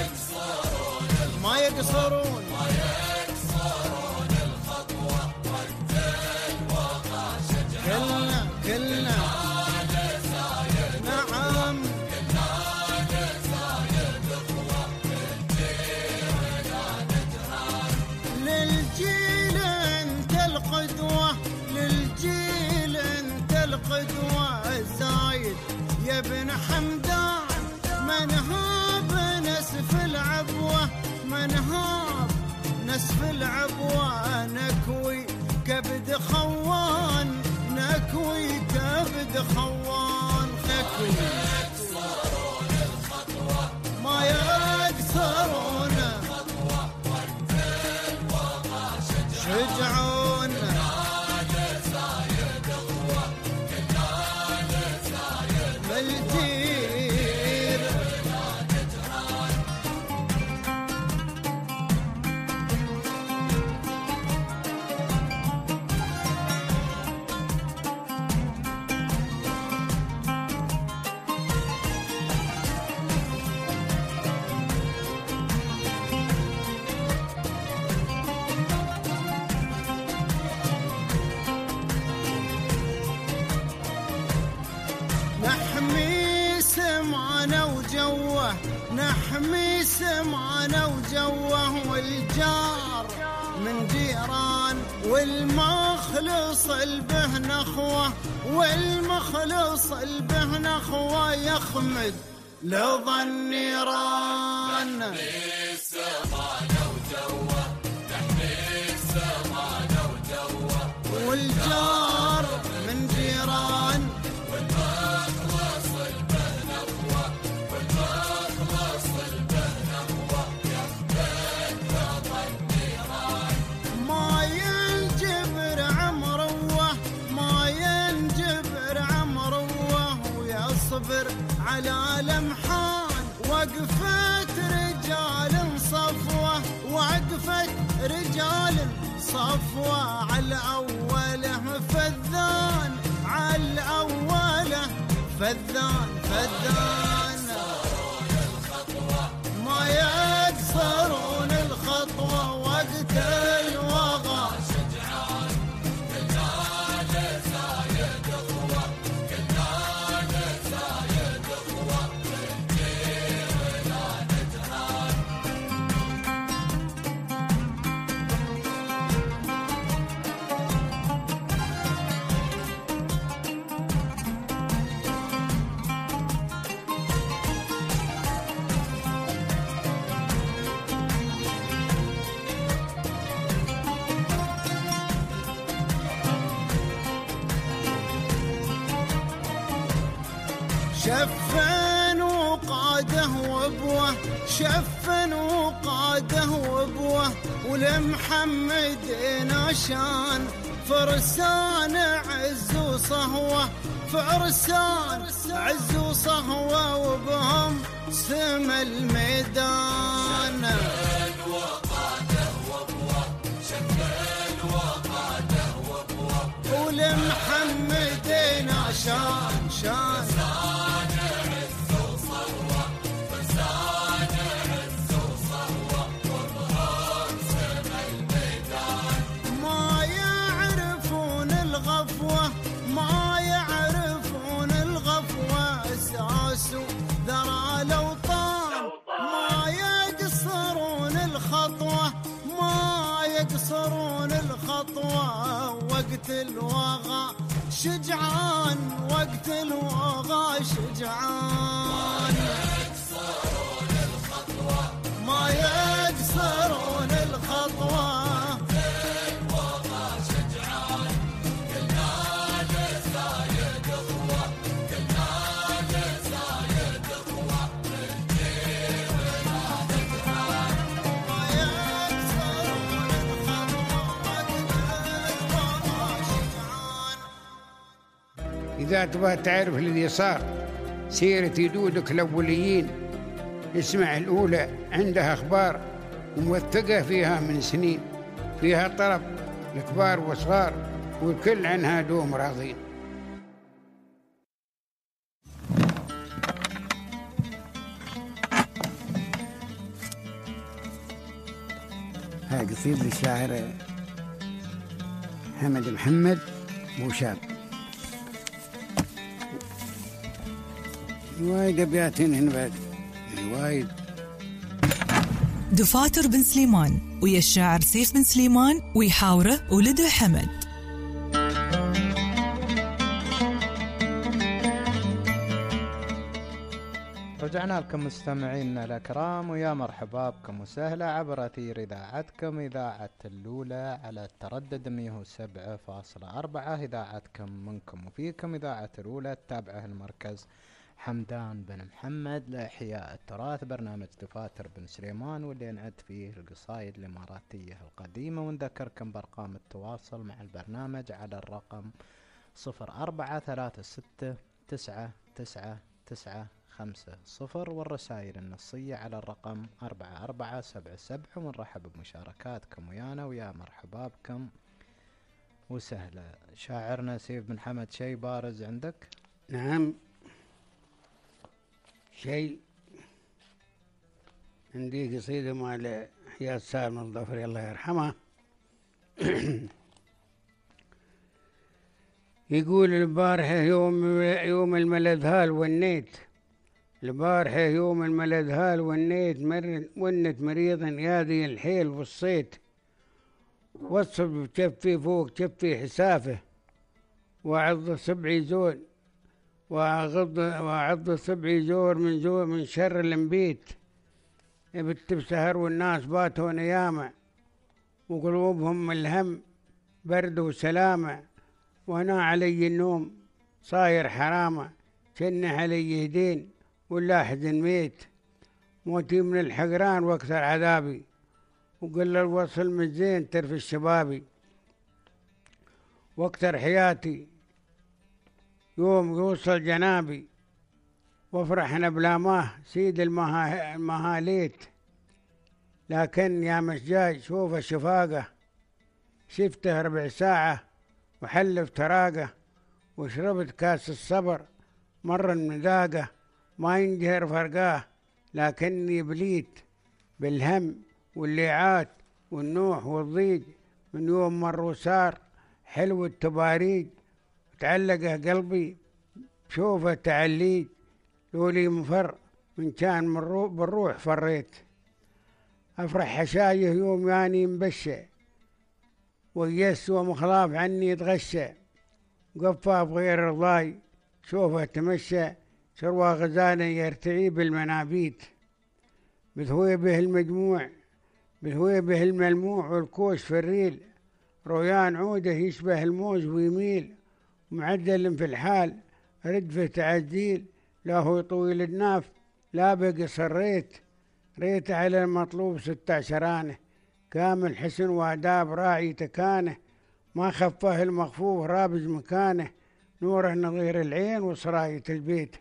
Speaker 21: ما يقصرون ما يقصرون الخطوة، وقت الوغى شجعان، كلنا كلنا القدوة الزايد يا ابن حمدان، من هاب نسف العبوة، من هاب نسف العبوة، نكوي كبد خوان، نكوي كبد خوان، نكوي يكسرون الخطوة ما يكسرون الخطوة، وقت الوغى شجعون. نحمي سمعنا وجوه، والجار من جيران، والمخلص البه نخوة، والمخلص البه نخوة، يخمد لظى النيران. نحمي سمعنا وجوه، نحمي سمعنا وجوه، والجار من جيران، والمخلص البه نخوة، والمخلص البه نخوة، يخمد لظى النيران. ما ينجبر عمروه، ما ينجبر عمروه، ويصبر على لمحان، وقفت رجال صفوة، وقفت رجال صفوة، على أوله فذان، على أوله فذان فذان. ما يكسرون الخطوة، وقت الوغى شجعان، كلنا لزايد اخوة، كلنا لزايد اخوة، شفن وقاده وبوه شفن وقاده وبوه ولمحمد ناشان فرسان عز وصهوه فرسان عز وصهوه وبهم سما الميدان شفن وقاده وبوه شفن وقاده وبوه ولمحمد ناشان شان ذرى الأوطان ما يقصرون الخطوة ما يقصرون الخطوة وقت الوغى شجعان وقت الوغى شجعان ما يقصرون الخطوة ما يقصرون الخطوة
Speaker 1: إذا تبغى تعرف الذي صار سيرة جدودك الأوليين اسمع الأولى، عندها أخبار وموثقة فيها من سنين، فيها طرب الكبار والصغار والكل عنها دوم راضين. هاي قصيدة للشاعر حمد محمد بوشاب. وايد أبياتين هنا بعد وايد.
Speaker 2: دفاتر بن سليمان ويا الشاعر سيف بن سليمان ويحاوره ولده حمد.
Speaker 3: رجعنا لكم مستمعينا الأكرام ويا مرحبا بكم وسهلا عبر أثير إذاعتكم إذاعة الأولى على التردد مئة وسبعة فاصلة أربعة. إذاعتكم منكم وفيكم إذاعة الأولى تتابعها المركز حمدان بن محمد لإحياء التراث، برنامج دفاتر بن سليمان واللي نعد فيه القصايد الإماراتية القديمة. ونذكركم بأرقام التواصل مع البرنامج على الرقم صفر أربعة ثلاثة ستة تسعة تسعة تسعة خمسة صفر، والرسائل النصية على الرقم أربعة أربعة سبعة سبعة. ونرحب بمشاركاتكم ويانا ويا مرحبا بكم وسهلا. شاعرنا سيف بن حمد شيء بارز عندك؟
Speaker 1: نعم شيء عندي قصيدة مع حياة سالم الظفري الله يرحمه. يقول البارحة يوم يوم الملذ هال ونيت، البارحة يوم الملذ هال ونيت ونت مريضا يادي الحيل والصيت، وصف بكفي فوق كفي حسافه وعض سبعي زول وعض وعض سبعي زور من زور من شر المبيت. بت بسهر والناس باتوا نيامة وقلوبهم من الهم برد وسلامة، وانا علي النوم صاير حرامة كنه علي يهدين ولا حزن ميت. موتي من الحقران واكثر عذابي وقل الوصل من زين ترف الشبابي، واكثر حياتي يوم يوصل جنابي وافرحنا بلا ماه سيد المها المهاليت. لكن يا مشجاج شوف الشفاقة شفته ربع ساعة وحلف تراقة، وشربت كاس الصبر مرة المذاقة ما ينجهر فرقاه. لكني بليت بالهم والليعات والنوح والضيج من يوم مر وصار حلو التباريج، تعلقه قلبي بشوفه تعليج. لولي مفر من كان من بالروح فريت، أفرح حشايه يوم ياني مبشى ويس ومخلاف عني يتغشى، قفا بغير رضاي شوفه تمشى شروى غزانا يرتعي بالمنابيت. بثوي به المجموع بثوي به الملموع والكوش في الريل، رويان عوده يشبه الموز ويميل، معدل في الحال ردفه تعديل لا هو طويل الناف لا بقصر ريت، ريت على المطلوب ستة عشر آنه، كامل حسن وآداب راعي تكانه، ما خفه المخفوف رابج مكانه، نوره نظير العين وسراية البيت،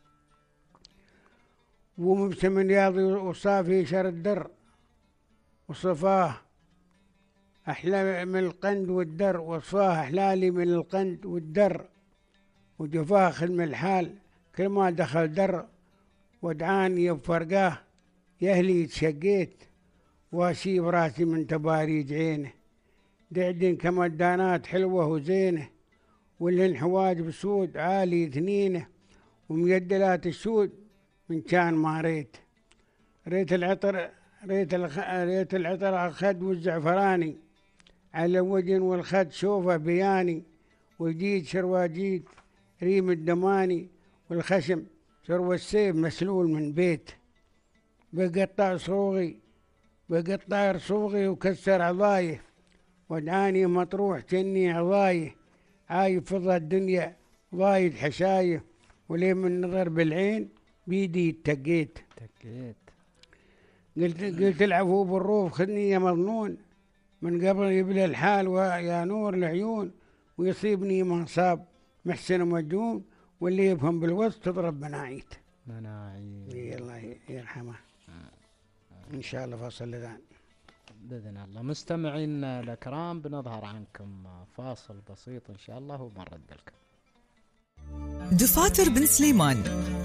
Speaker 1: ومبسم رياضي وصافي شر الدر، وصفاه أحلى من القند والدر، وصفاه أحلالي من القند والدر، وجفاه خدم الحال كل ما دخل در، ودعاني بفرقاه يهلي تشقيت، واشيب راسي من تباريج عينه، دعدن كمدانات حلوة وزينه، والانحواج بسود عالي ثنينه، وميدلات السود من كان ما ريت، ريت العطر ريت الخ... ريت العطر على الخد والزعفراني، على الوجن والخد شوفه بياني، وجيد شرواجيد ريم الدماني، والخشم شرو السيف مسلول من بيت، بقطع صوغي بقطع رصوغي وكسر عضايه، ودعاني مطروح جني عضايه، عايب فضى الدنيا ضايد حشايه، وليه من نظر بالعين بيدي اتقيت
Speaker 3: تقيت
Speaker 1: قلت قلت العفو بالروف خذني يا مظنون، من قبل يبلى الحال ويا نور العيون، ويصيبني منصاب محسن ومجنون، واللي يفهم بالوسط تضرب مناعيت
Speaker 3: مناعيت.
Speaker 1: الله يرحمه إن شاء الله. فاصل لذان
Speaker 3: بإذن الله. مستمعين الأكرام بنظهر عنكم فاصل بسيط إن شاء الله ومرد لكم.
Speaker 2: دفاتر بن سليمان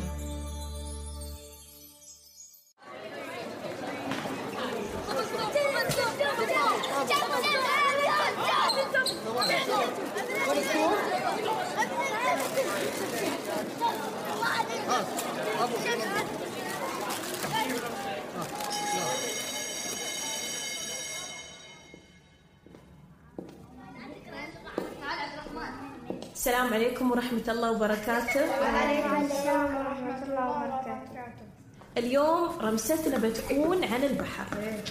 Speaker 11: السلام عليكم ورحمة الله وبركاته.
Speaker 4: وعليكم السلام ورحمة الله وبركاته.
Speaker 11: اليوم رمستنا بتكون عن البحر.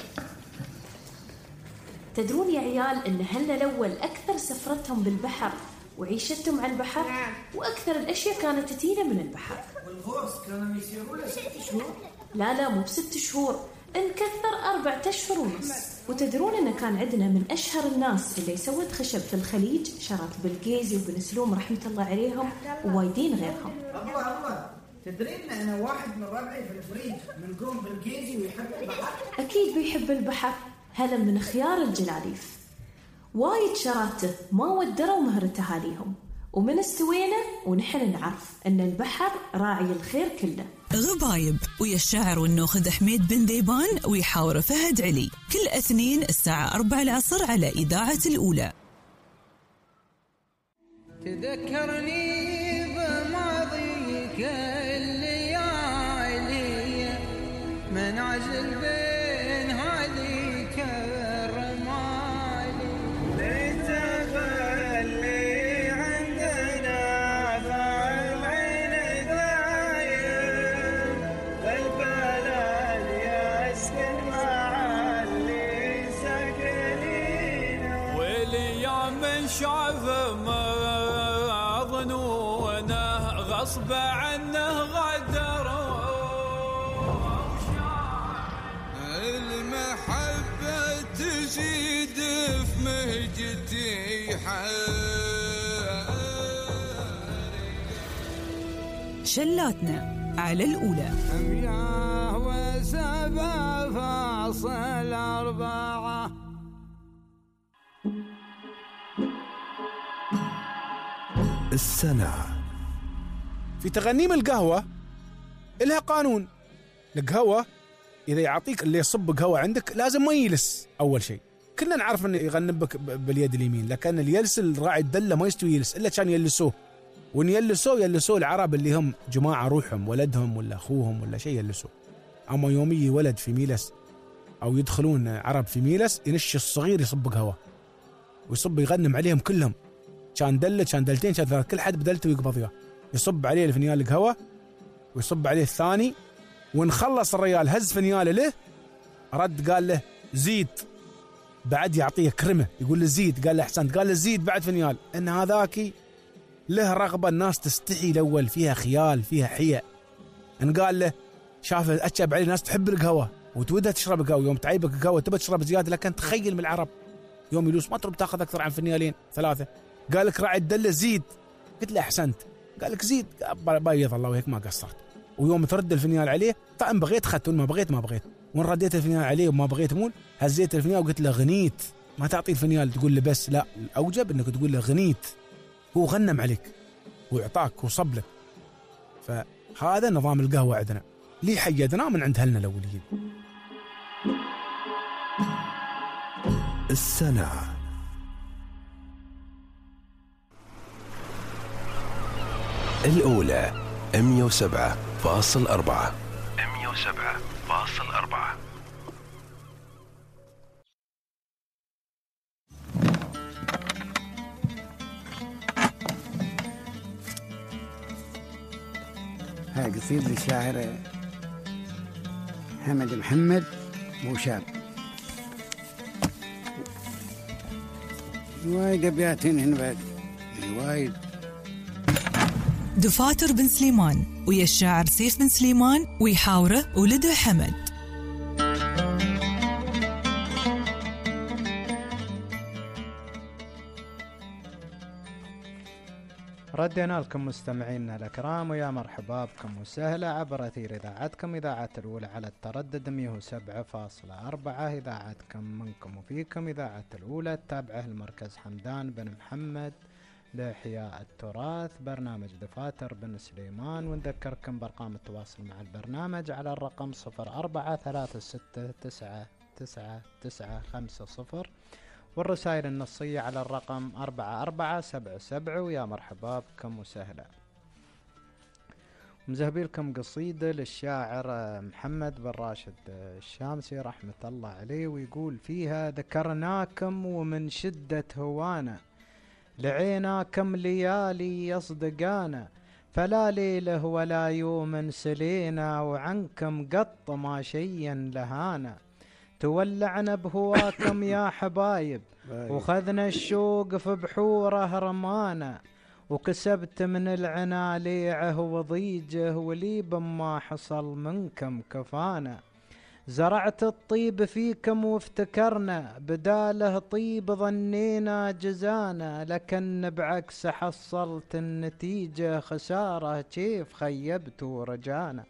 Speaker 11: تدرون يا عيال إن أهلنا الأول أكثر سفرتهم بالبحر وعيشتهم على البحر، وأكثر الأشياء كانت تتينا من البحر.
Speaker 22: والغوص كانوا يسيروا له ست شهور؟
Speaker 11: لا لا مو بست شهور، انكثر أربعة أشهر ونص. وتدرون إن كان عندنا من أشهر الناس اللي سوت خشب في الخليج شرط بالقيزي وبن سلوم رحمة الله عليهم، ووايدين غيرهم.
Speaker 22: الله الله، تدرين أنا واحد من ربعي في الفريج من قوم بالقيزي ويحب البحر؟
Speaker 11: أكيد بيحب البحر، هذا من خيار الجلاليف. وايد شراته ما ودروا مهر تهاليهم، ومن استوينا ونحن نعرف أن البحر راعي الخير كله.
Speaker 2: غبايب ويا الشاعر والنوخذ حميد بن ذيبان ويحاور فهد علي كل اثنين الساعة أربعة العصر على إذاعة الأولى.
Speaker 22: تذكرني بماضيك الليالي من عزل بين هذيك الرمالي، لتخلي عندنا فعل عين دايم، فالبلد يسكن مع اللي ساكنين، والايام شاف مظنونه غصب عنه غدر، المحبة تزيد في مهجتي
Speaker 2: شلاتنا على الأولى.
Speaker 22: مياه وسبع فاصل أربعة.
Speaker 15: السنة
Speaker 18: في تغنيم القهوة إلها قانون. القهوة إذا يعطيك اللي يصب قهوة عندك لازم ما يلس. أول شيء كنا نعرف أنه يغنبك باليد اليمين، لكن اليلس الراعي الدلة ما يستوي يلس إلا كان يلسوه، وإن يلسوه يلسوه العرب اللي هم جماعة روحهم ولدهم ولا أخوهم ولا شيء يلسوه. أما يوم يجي ولد في ميلس أو يدخلون عرب في ميلس ينش الصغير يصب قهوة ويصب يغنم عليهم كلهم، كان دلة كان دلتين كان ثلاث، كل حد بدلته ويقبض يه، يصب عليه الفنيال القهوة ويصب عليه الثاني، ونخلص الرجال هز فنياله له، رد قال له زيد، بعد يعطيه كرمه يقول له زيد، قال له احسنت، قال له زيد بعد فنيال. ان هذاكي له رغبة الناس تستحي الأول، فيها خيال فيها حياء، ان قال له شاف اتشب عليه ناس تحب القهوه وتودها تشرب قهوه، يوم تعيبك القهوه تبى تشرب زياده، لكن تخيل من العرب يوم يلوس ما ترب تاخذ اكثر عن فنيالين ثلاثه. قال لك راعي الدله زيد، قلت له احسنت، قال لك زيد، بيض الله وهيك ما قصرت. ويوم ترد الفنيال عليه فان بغيت خدت وما بغيت ما بغيت، وان رديت الفنيال عليه وما بغيت مول هزيت الفنيال وقلت له غنيت. ما تعطيه الفنيال تقول له بس، لا الاوجب انك تقول له غنيت، هو غنم عليك واعطاك وصب لك. فهذا نظام القهوه عندنا ليه حيدناه من عند اهلنا الاوليين.
Speaker 7: السنة الأولى مية وسبعة فاصل أربعة مية وسبعة فاصل أربعة.
Speaker 8: هاي قصيدة للشاعر حمد محمد موشاب. وايد أبيات هنا بعد وايد.
Speaker 2: دفاتر بن سليمان ويا الشاعر سيف بن سليمان ويحاوره ولده حمد.
Speaker 3: ردينا لكم مستمعينا الأكرام ويا مرحبا بكم وسهلا عبر أثير إذاعتكم إذاعة الأولى على التردد مية وسبعة فاصلة أربعة. إذاعتكم منكم وفيكم إذاعة الأولى تابعه المركز حمدان بن محمد لإحياء التراث، برنامج دفاتر بن سليمان. ونذكركم بأرقام التواصل مع البرنامج على الرقم صفر أربعة ثلاثة ستة تسعة تسعة تسعة خمسة صفر، والرسائل النصية على الرقم أربعة أربعة سبعة سبعة. ويا مرحبا بكم وسهلا. مزهبي لكم قصيدة للشاعر محمد بن راشد الشامسي رحمة الله عليه، ويقول فيها: ذكرناكم ومن شدة هوانا، لعيناكم ليالي يصدقانا، فلا ليله ولا يوم سلينا، وعنكم قط ما شيا لهانا. تولعنا بهواكم يا حبايب، وخذنا الشوق في بحوره رمانا، وكسبت من العنا ليعه وضيجه، وليب ما حصل منكم كفانا. زرعت الطيب فيكم وافتكرنا، بداله طيب ظنينا جزانا، لكن بعكس حصلت النتيجة خسارة، كيف خيبتوا رجانا.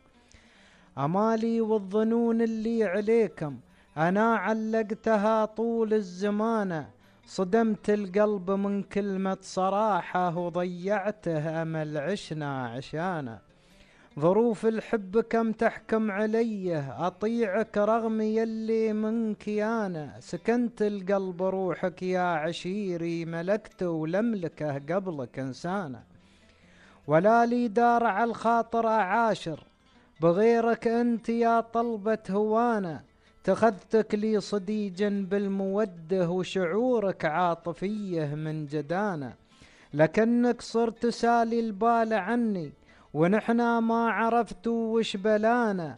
Speaker 3: أمالي والظنون اللي عليكم أنا علقتها طول الزمانة، صدمت القلب من كلمة صراحة، وضيعته أمل عشنا عشانا. ظروف الحب كم تحكم عليه، أطيعك رغم يلي منك يانا، سكنت القلب روحك يا عشيري، ملكته ولملكه قبلك إنسانا. ولا لي دار على الخاطر أعاشر بغيرك أنت يا طلبة هوانا، تخذتك لي صديجا بالموده، وشعورك عاطفيه من جدانا. لكنك صرت سالي البال عني، ونحنا ما عرفتوا وش بلانا،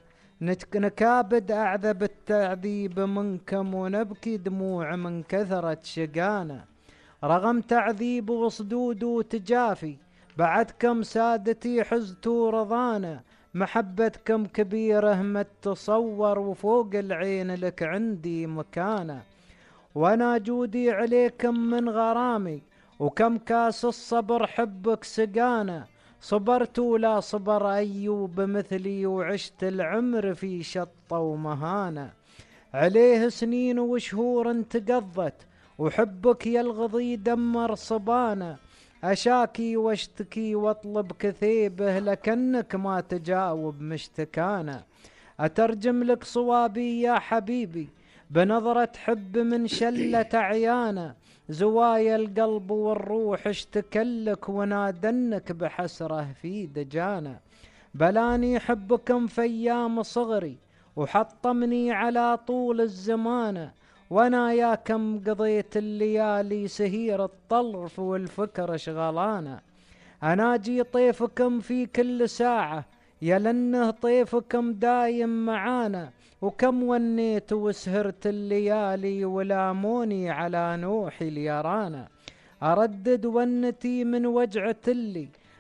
Speaker 3: نكابد أعذب التعذيب منكم، ونبكي دموع من كثرة شقانا. رغم تعذيب وصدود وتجافي، بعدكم سادتي حزتوا رضانا، محبتكم كبيرة ما تتصور، وفوق العين لك عندي مكانة. وانا جودي عليكم من غرامي، وكم كاس الصبر حبك سقانا، صبرت ولا صبر أيوب مثلي، وعشت العمر في شطة ومهانة. عليه سنين وشهور انتقضت، وحبك يلغضي دمر صبانا، أشاكي واشتكي واطلب كثيبه، لكنك ما تجاوب مشتكانا. أترجم لك صوابي يا حبيبي بنظرة حب من شلة عيانا، زوايا القلب والروح اشتكلك، ونادنك بحسره في دجانا. بلاني حبكم في أيام صغري، وحطمني على طول الزمانة، وانا يا كم قضيت الليالي سهير الطرف والفكر شغلانة. اناجي طيفكم في كل ساعة، يا لانه طيفكم دايم معانا، وكم ونيت وسهرت الليالي، ولاموني على نوحي اليرانا. اردد ونتي من وجعة اللي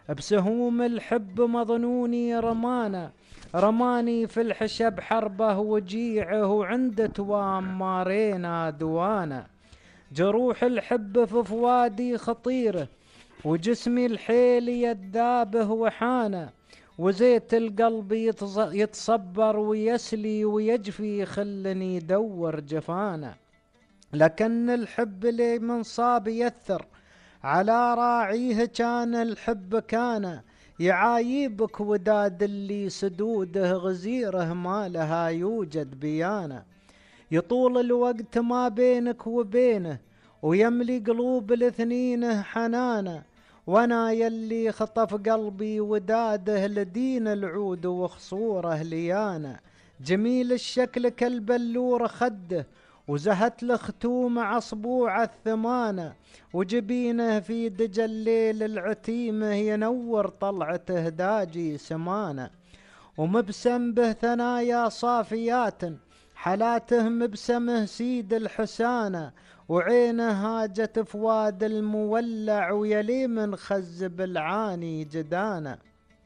Speaker 3: بسهوم الحب مظنوني رمانا، رماني في الحشب حربه وجيعه وعند توام مارينا دوانا. جروح الحب في فوادي خطيره وجسمي الحيل يذابه وحانا، وزيت القلب يتصبر ويسلي ويجفي خلني يدور جفانا. لكن الحب لي من صاب يثر على راعيه كان الحب كان، يعايبك وداد اللي سدوده غزيره ما لها يوجد بيانا. يطول الوقت ما بينك وبينه ويملي قلوب الاثنين حنانا، وانا يلي خطف قلبي وداده لدين العود وخصوره ليانا. جميل الشكل كالبلور خده وزهت الختوم عصبوع الثمانة، وجبينه في دجى الليل العتيمه ينور طلعته داجي سمانة. ومبسم به ثنايا صافيات حلاته مبسمه سيد الحسانة، وعينه هاجت فواد المولع ويلي من خز بالعاني جدانا.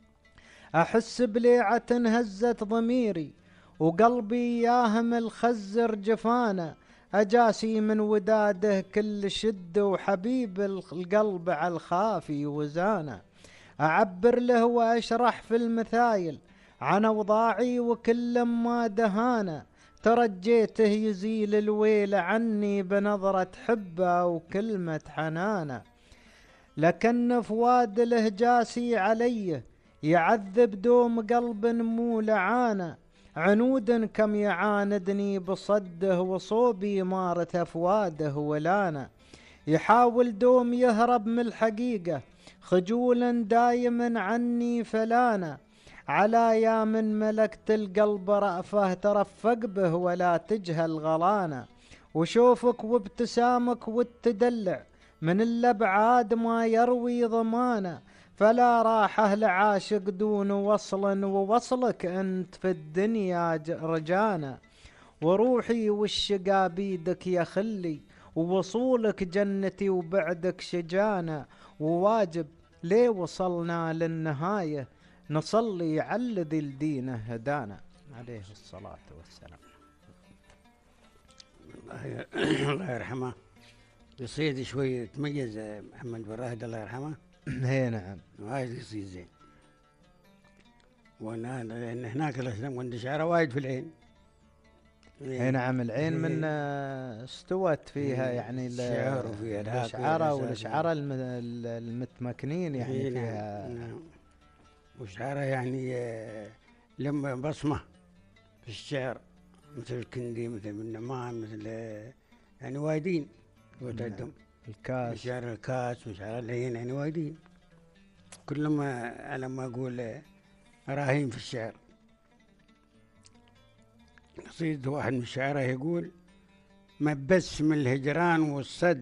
Speaker 3: أحس بليعة هزت ضميري وقلبي ياهم الخزر جفانا، أجاسي من وداده كل شد وحبيب القلب على الخافي وزانا. أعبر له وأشرح في المثايل عن أوضاعي وكل ما دهانا، ترجيته يزيل الويل عني بنظرة حبه وكلمة حنانه. لكن فواد الهجاسي عليه يعذب دوم قلب مو لعانه، عنود كم يعاندني بصده وصوبي مارت أفواده ولانا. يحاول دوم يهرب من الحقيقة خجولا دايما عني فلانا، على يا من ملكت القلب رأفه ترفق به ولا تجهل غلانا. وشوفك وابتسامك والتدلع من الأبعاد ما يروي ضمانا، فلا راحة لعاشق دون وصل ووصلك أنت في الدنيا رجانا. وروحي والشقا بيدك يا خلي ووصولك جنتي وبعدك شجانا، وواجب ليه وصلنا للنهاية نصلي على الذي الدين هدانا عليه الصلاة والسلام.
Speaker 1: الله يرحمه. قصيدة شوي تميز محمد بن راشد الله يرحمه.
Speaker 3: هي نعم.
Speaker 1: وايد قصيد زين. وانا لان هناك الاسلام عند شعره وايد في العين.
Speaker 3: هي نعم العين من استوت فيها يعني
Speaker 1: الشعر وفيها
Speaker 3: الاشعار والاشعار المتمكنين يعني فيها.
Speaker 1: نعم. وشعره يعني لما بصمه في الشعر مثل الكندي مثل النعمان مثل يعني وايدين وتعدهم.
Speaker 3: الكاس
Speaker 1: شعر الكاس وشعر العين يعني وايدين كلهم على ما اقول راهين في الشعر. قصيدة واحد من الشعراء يقول: مبس من الهجران والصد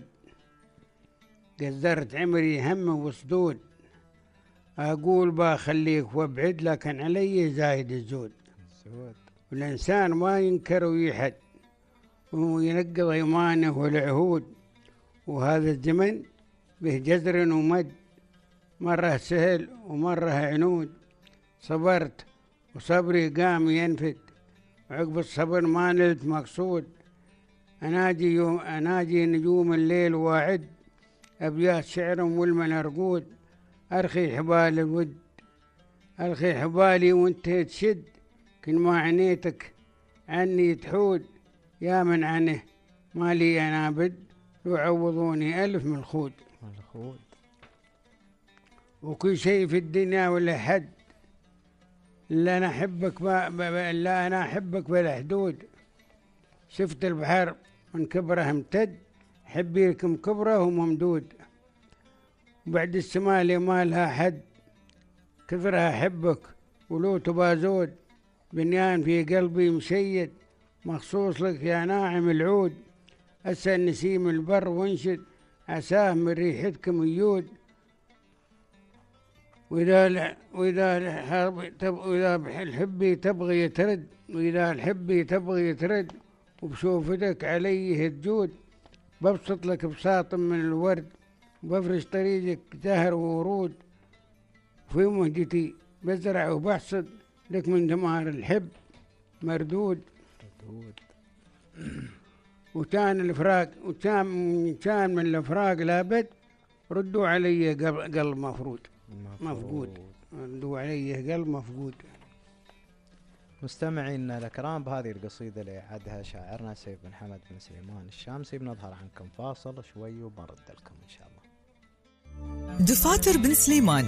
Speaker 1: قدرت عمري هم وصدود، اقول بخليك وابعد لكن علي زايد الزود. والانسان ما ينكر ويحد وينقض ايمانه والعهود، وهذا الزمن به جزر ومد، مرة سهل ومرة عنود. صبرت وصبري قام ينفد، وعقب الصبر ما نلت مقصود. أناجي يوم أناجي نجوم الليل واعد، أبيات شعر والمن أرقود. أرخي حبال الود أرخي حبالي وانت تشد، كل ما عنيتك عني تحود. يا من عنه ما لي أنا بد، يعوضوني ألف من الخود. وكل شيء في الدنيا ولا حد، لا أنا أحبك لا أنا أحبك بلا حدود. شفت البحر من كبره امتد، حبي لكم كبره وممدود. وبعد السماء اللي ما لها حد، كثرها أحبك ولو تبازود. بنيان في قلبي مشيد، مخصوص لك يا ناعم العود. أسأل نسيم البر وانشد، عساه من ريحتكم يود. وإذا وإذا وإذا الحبي تبغي ترد، وإذا الحبي تبغي ترد، وبشوفتك عليه الجود. ببسط لك بساط من الورد، وبفرش طريقك زهر وورود. في مهجتي بزرع وبحصد لك من ثمار الحب مردود وكان الفراق وكان كان من الفراق لابد ردوا علي قلب مفروض مفقود ردوا علي قلب مفقود.
Speaker 3: مستمعينا الكرام، بهذه القصيدة اللي عادها شاعرنا سيف بن حمد بن سليمان الشامسي بنظهر عنكم فاصل شوي وبنرد لكم إن شاء الله.
Speaker 2: دفاتر بن سليمان.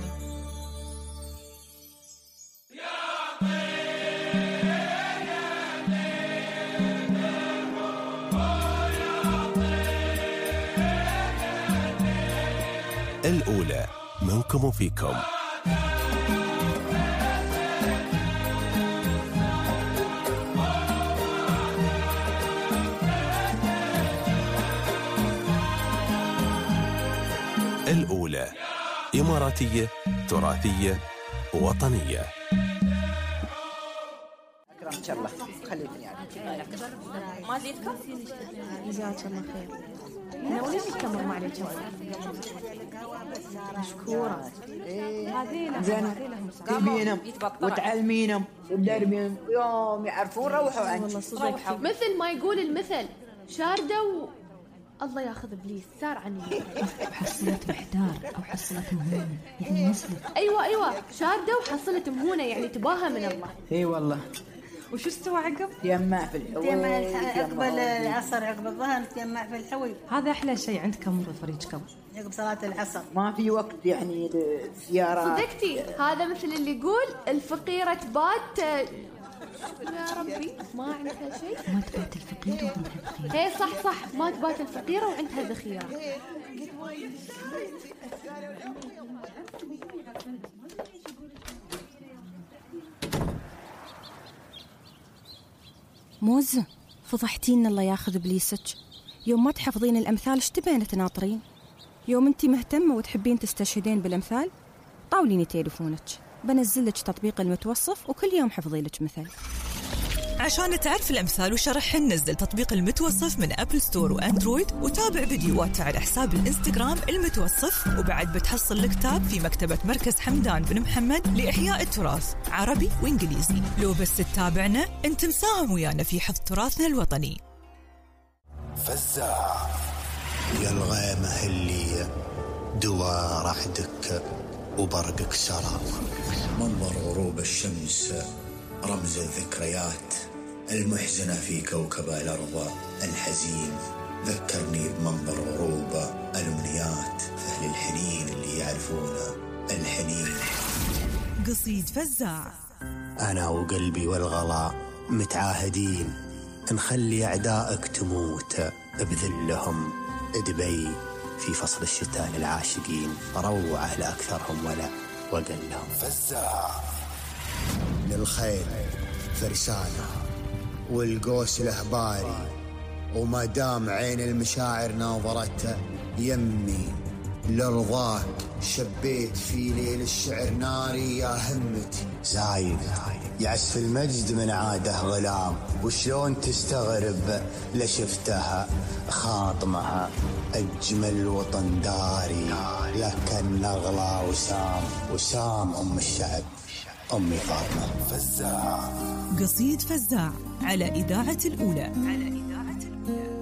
Speaker 7: الأولى منكم وفيكم. الأولى إماراتية تراثية وطنية.
Speaker 22: أكرمك الله، خليتني أعرف.
Speaker 11: ما زيدكم؟
Speaker 4: جزاك الله خير.
Speaker 11: ناولين التمر معلش. مشكورة.
Speaker 22: زين تبينهم وتعلمينهم وتدربينهم يوم يعرفون روحوا عنك.
Speaker 11: مثل ما يقول المثل شاردة الله ياخذ ابليس سار عني.
Speaker 10: حصلة محتار او حصلة مهونة يعني مسلم.
Speaker 11: ايوه ايوه شاردة وحصلت مهونة يعني تباها من الله.
Speaker 22: اي والله.
Speaker 10: وشو استوى عقب؟
Speaker 22: تيمع في الحوي.
Speaker 10: تيمع عقب العصر عقب الظهر تيمع في الحوي. هذا احلى شيء عندكم بفريقكم عقب صلاة العصر.
Speaker 22: ما في وقت يعني زيارات.
Speaker 11: صدقتي هذا مثل اللي يقول الفقيرة تبات يا ربي ما عندها شيء.
Speaker 10: ما تبات الفقيرة وعندها ذخيرة.
Speaker 11: ايه صح صح ما تبات الفقيرة وعندها ذخيرة.
Speaker 12: موز فضحتينا الله ياخذ بليسك. يوم ما تحفظين الأمثال ايش تبين تناطرين؟ يوم انتي مهتمة وتحبين تستشهدين بالأمثال طاوليني تليفونك بنزلك تطبيق المتوصف وكل يوم حفظي لك مثل.
Speaker 2: عشان تعرف الأمثال وشرحها نزل تطبيق المتوصف من أبل ستور وأندرويد وتابع فيديوهاته على حساب الإنستغرام المتوصف. وبعد بتحصل الكتاب في مكتبة مركز حمدان بن محمد لإحياء التراث عربي وإنجليزي. لو بس تتابعنا أنت مساهم ويانا في حفظ تراثنا الوطني.
Speaker 16: فزاع يا الغيمة اللي دوار رعدك وبرقك سرى. منظر غروب الشمس رمز الذكريات المحزنة في كوكب الأرض الحزين. ذكرني بمنظر غروب الأمنيات أهل الحنين اللي يعرفون الحنين.
Speaker 2: قصيد فزاع.
Speaker 16: أنا وقلبي والغلاء متعاهدين نخلي أعدائك تموت بذلهم. دبي في فصل الشتاء للعاشقين روعة لأكثرهم ولا وقلهم. فزاع للخيل فرسانة والقوس الأهباري وما دام عين المشاعر ناظرته يمي لرضاك شبيت في ليل الشعر ناري يا همتي. زايد يعس المجد من عاده غلام وشلون تستغرب لشفتها خاطمها أجمل وطن داري لكن أغلى وسام وسام أم الشعب أمي فاطمة. فزاع.
Speaker 2: قصيد فزاع على إذاعة الأولى. على إذاعة الأولى.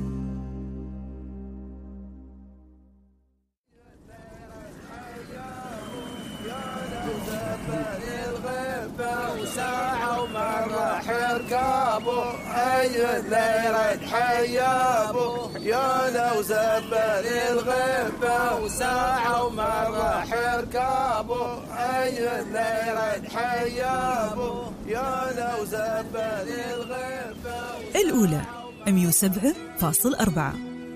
Speaker 21: وساعة ومرة حركابو أي الليل حيابو يا لو زبل الغيبة. وساعة ومرة حركابو أي الليل حيابو يا لو زبل الغيبة.
Speaker 2: الأولى مية وسبعة فاصل أربعة.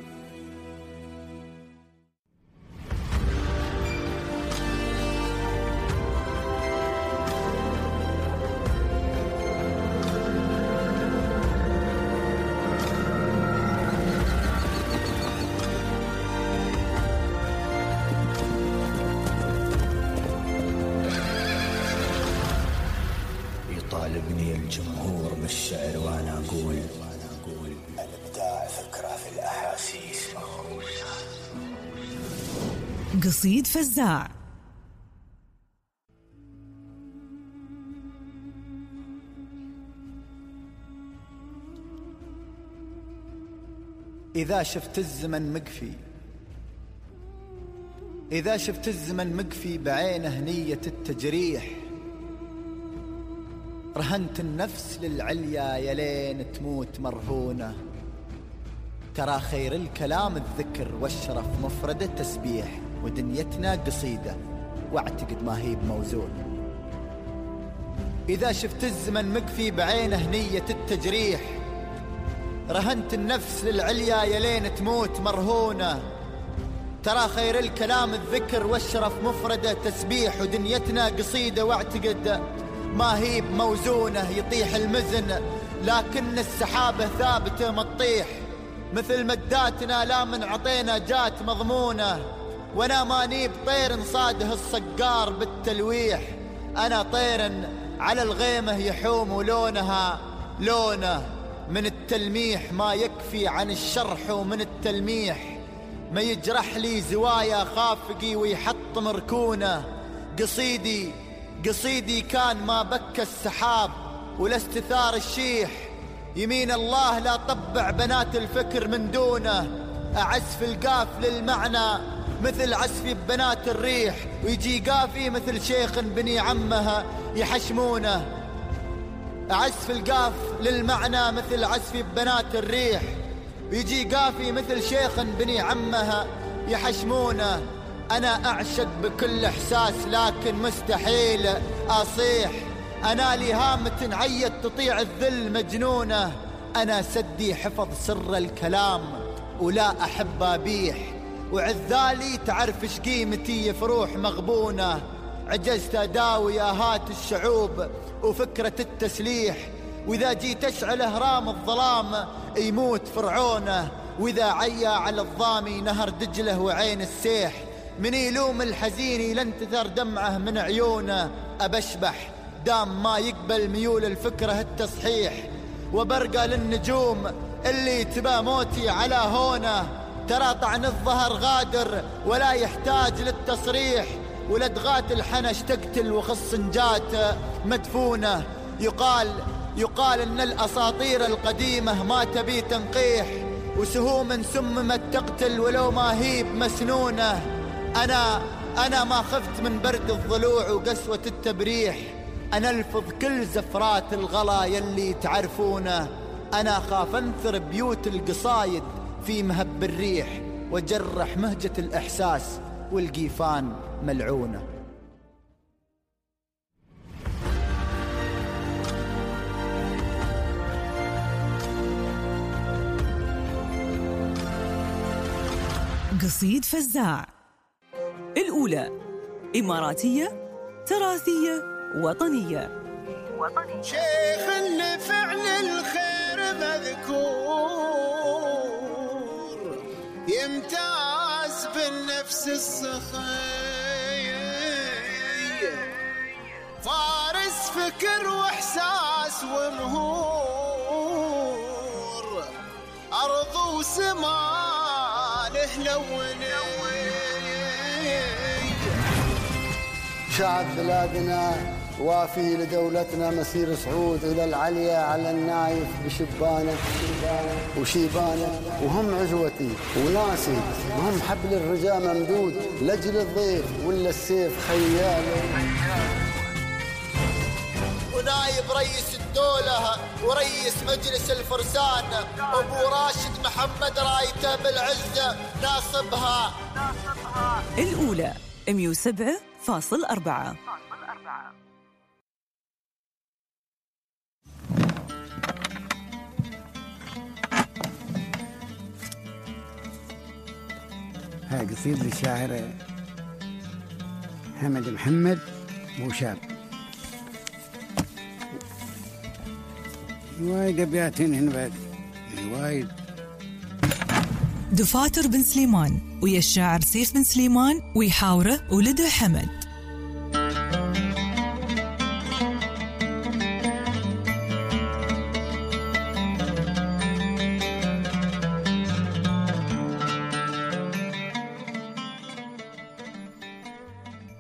Speaker 16: يطالبني الجمهور بالشعر وانا اقول الابداع فكره في الاحاسيس.
Speaker 2: قصيد فزاع.
Speaker 6: إذا شفت الزمن مقفي إذا شفت الزمن مقفي بعينه نية التجريح، رهنت النفس للعليا يلين تموت مرهونة. ترى خير الكلام الذكر والشرف مفردة تسبيح، ودنيتنا قصيدة واعتقد ما هي بموزونة. إذا شفت الزمن مقفي بعينه نية التجريح، رهنت النفس للعليا يلين تموت مرهونة. ترى خير الكلام الذكر والشرف مفردة تسبيح، ودنيتنا قصيدة واعتقد ما هي بموزونة. يطيح المزن لكن السحابة ثابتة ما تطيح، مثل مداتنا لا من عطينا جات مضمونة. وانا ماني بطير صاده الصقار بالتلويح، انا طير على الغيمة يحوم ولونها لونه. من التلميح ما يكفي عن الشرح، ومن التلميح ما يجرح لي زوايا خافقي ويحط مركونه. قصيدي قصيدي كان ما بكى السحاب ولا استثار الشيح، يمين الله لا طبع بنات الفكر من دونه. أعزف القاف للمعنى مثل عزف بنات الريح، ويجي قافي مثل شيخ بني عمها يحشمونه. أعزف القاف للمعنى مثل عزف بنات الريح، ويجي قافي مثل شيخ بني عمها يحشمونه. أنا أعشق بكل إحساس لكن مستحيل أصيح، أنا لي هامة عيت تطيع الذل مجنونة. أنا سدي حفظ سر الكلام ولا أحب أبيح، وعذالي تعرف ايش قيمتي يفروح مغبونة. عجزت أداوي آهات الشعوب وفكرة التسليح، وإذا جيت أشعل أهرام الظلام يموت فرعونه. وإذا عيا على الضامي نهر دجله وعين السيح، من يلوم الحزين لن تثر دمعه من عيونه. أبشبح دام ما يقبل ميول الفكرة التصحيح، وبرقى للنجوم اللي تبى موتي على هونه. ترى طعن الظهر غادر ولا يحتاج للتصريح، ولدغات الحنش تقتل وخصنجات مدفونة. يقال يقال ان الاساطير القديمة ما تبي تنقيح، وسهوم سممت تقتل ولو ما هي مسنونة. انا انا ما خفت من برد الضلوع وقسوة التبريح، انا الفظ كل زفرات الغلا يلي تعرفونه. انا خاف انثر بيوت القصايد في مهب الريح، وجرح مهجة الاحساس والقيفان ملعونه.
Speaker 2: قصيد فزاع. الأولى إماراتية تراثية وطنية.
Speaker 21: وطنية. شيخ لفعل الخير مذكور، يمتاز بالنفس السخي، فارس فكر واحساس ومهور، أرض وسما لهلوني.
Speaker 9: شعب بلادنا وافي لدولتنا مسير صعود إلى العليا على النايف بشبانه وشيبانه، وهم عزوتي وناسي، وهم حبل الرجاء ممدود لجل الضيف ولا السيف خياله.
Speaker 6: ونايب رئيس الدولة ورئيس مجلس الفرسان أبو راشد محمد رايته بالعزة ناصبها.
Speaker 2: الأولى مية وسبعة فاصل أربعة.
Speaker 8: هاي قصيدة للشاعر حمد محمد موشاب. وايد أبياتين هنا بعد وايد.
Speaker 2: دفاتر بن سليمان ويا الشاعر سيف بن سليمان ويحاوره ولده حمد.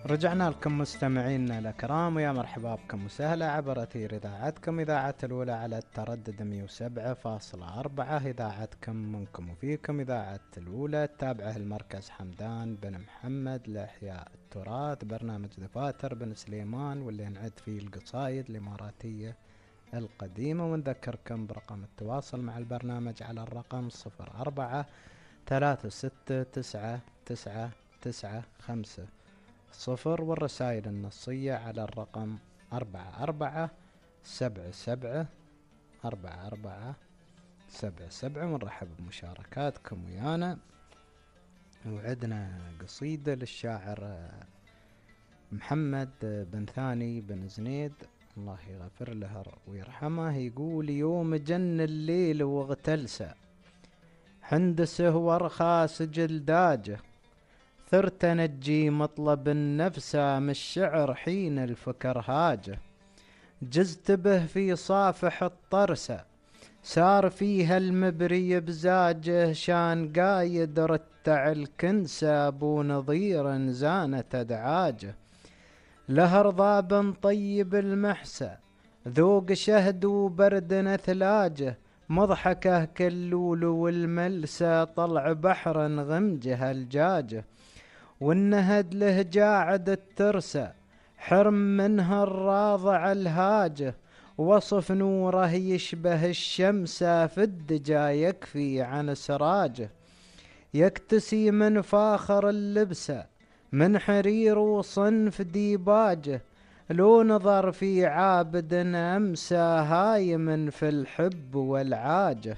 Speaker 3: رجعنا لكم مستمعينا الأكرام ويا مرحبا بكم وسهلا عبر أثير إذاعتكم إذاعة الأولى على التردد مئة وسبعة فاصلة أربعة. إذاعتكم منكم وفيكم إذاعة الأولى، تابعه المركز حمدان بن محمد لإحياء التراث، برنامج دفاتر بن سليمان واللي نعد فيه القصايد الإماراتية القديمة. ونذكركم برقم التواصل مع البرنامج على الرقم صفر أربعة ثلاثة ستة تسعة تسعة تسعة خمسة صفر، والرسائل النصية على الرقم أربعة أربعة سبعة سبعة أربعة أربعة سبعة سبعة. ونرحب بمشاركاتكم ويانا. وعدنا قصيدة للشاعر محمد بن ثاني بن زنيد الله يغفر له ويرحمه. يقول: يوم جن الليل واغتلسه، حندسه ورخاس جلداجه، ثرت نجي مطلب النفس من الشعر حين الفكر هاجه، جزت به في صافح الطرسة، سار فيها المبري بزاجه، شان قايد رتع الكنسة، ابو نظير زانت ادعاجه، له رضاب طيب المحسى، ذوق شهد وبرد نثلاجه، مضحكه كاللول والملسى، طلع بحر غمجه الجاجه، والنهد له جاعد الترسى، حرم منها الراضع الهاجه، وصف نوره يشبه الشمس، في الدجا يكفي عن سراجه، يكتسي من فاخر اللبسه، من حرير وصنف ديباجه، لو نظر في عابد أمسى، هايم في الحب والعاجه،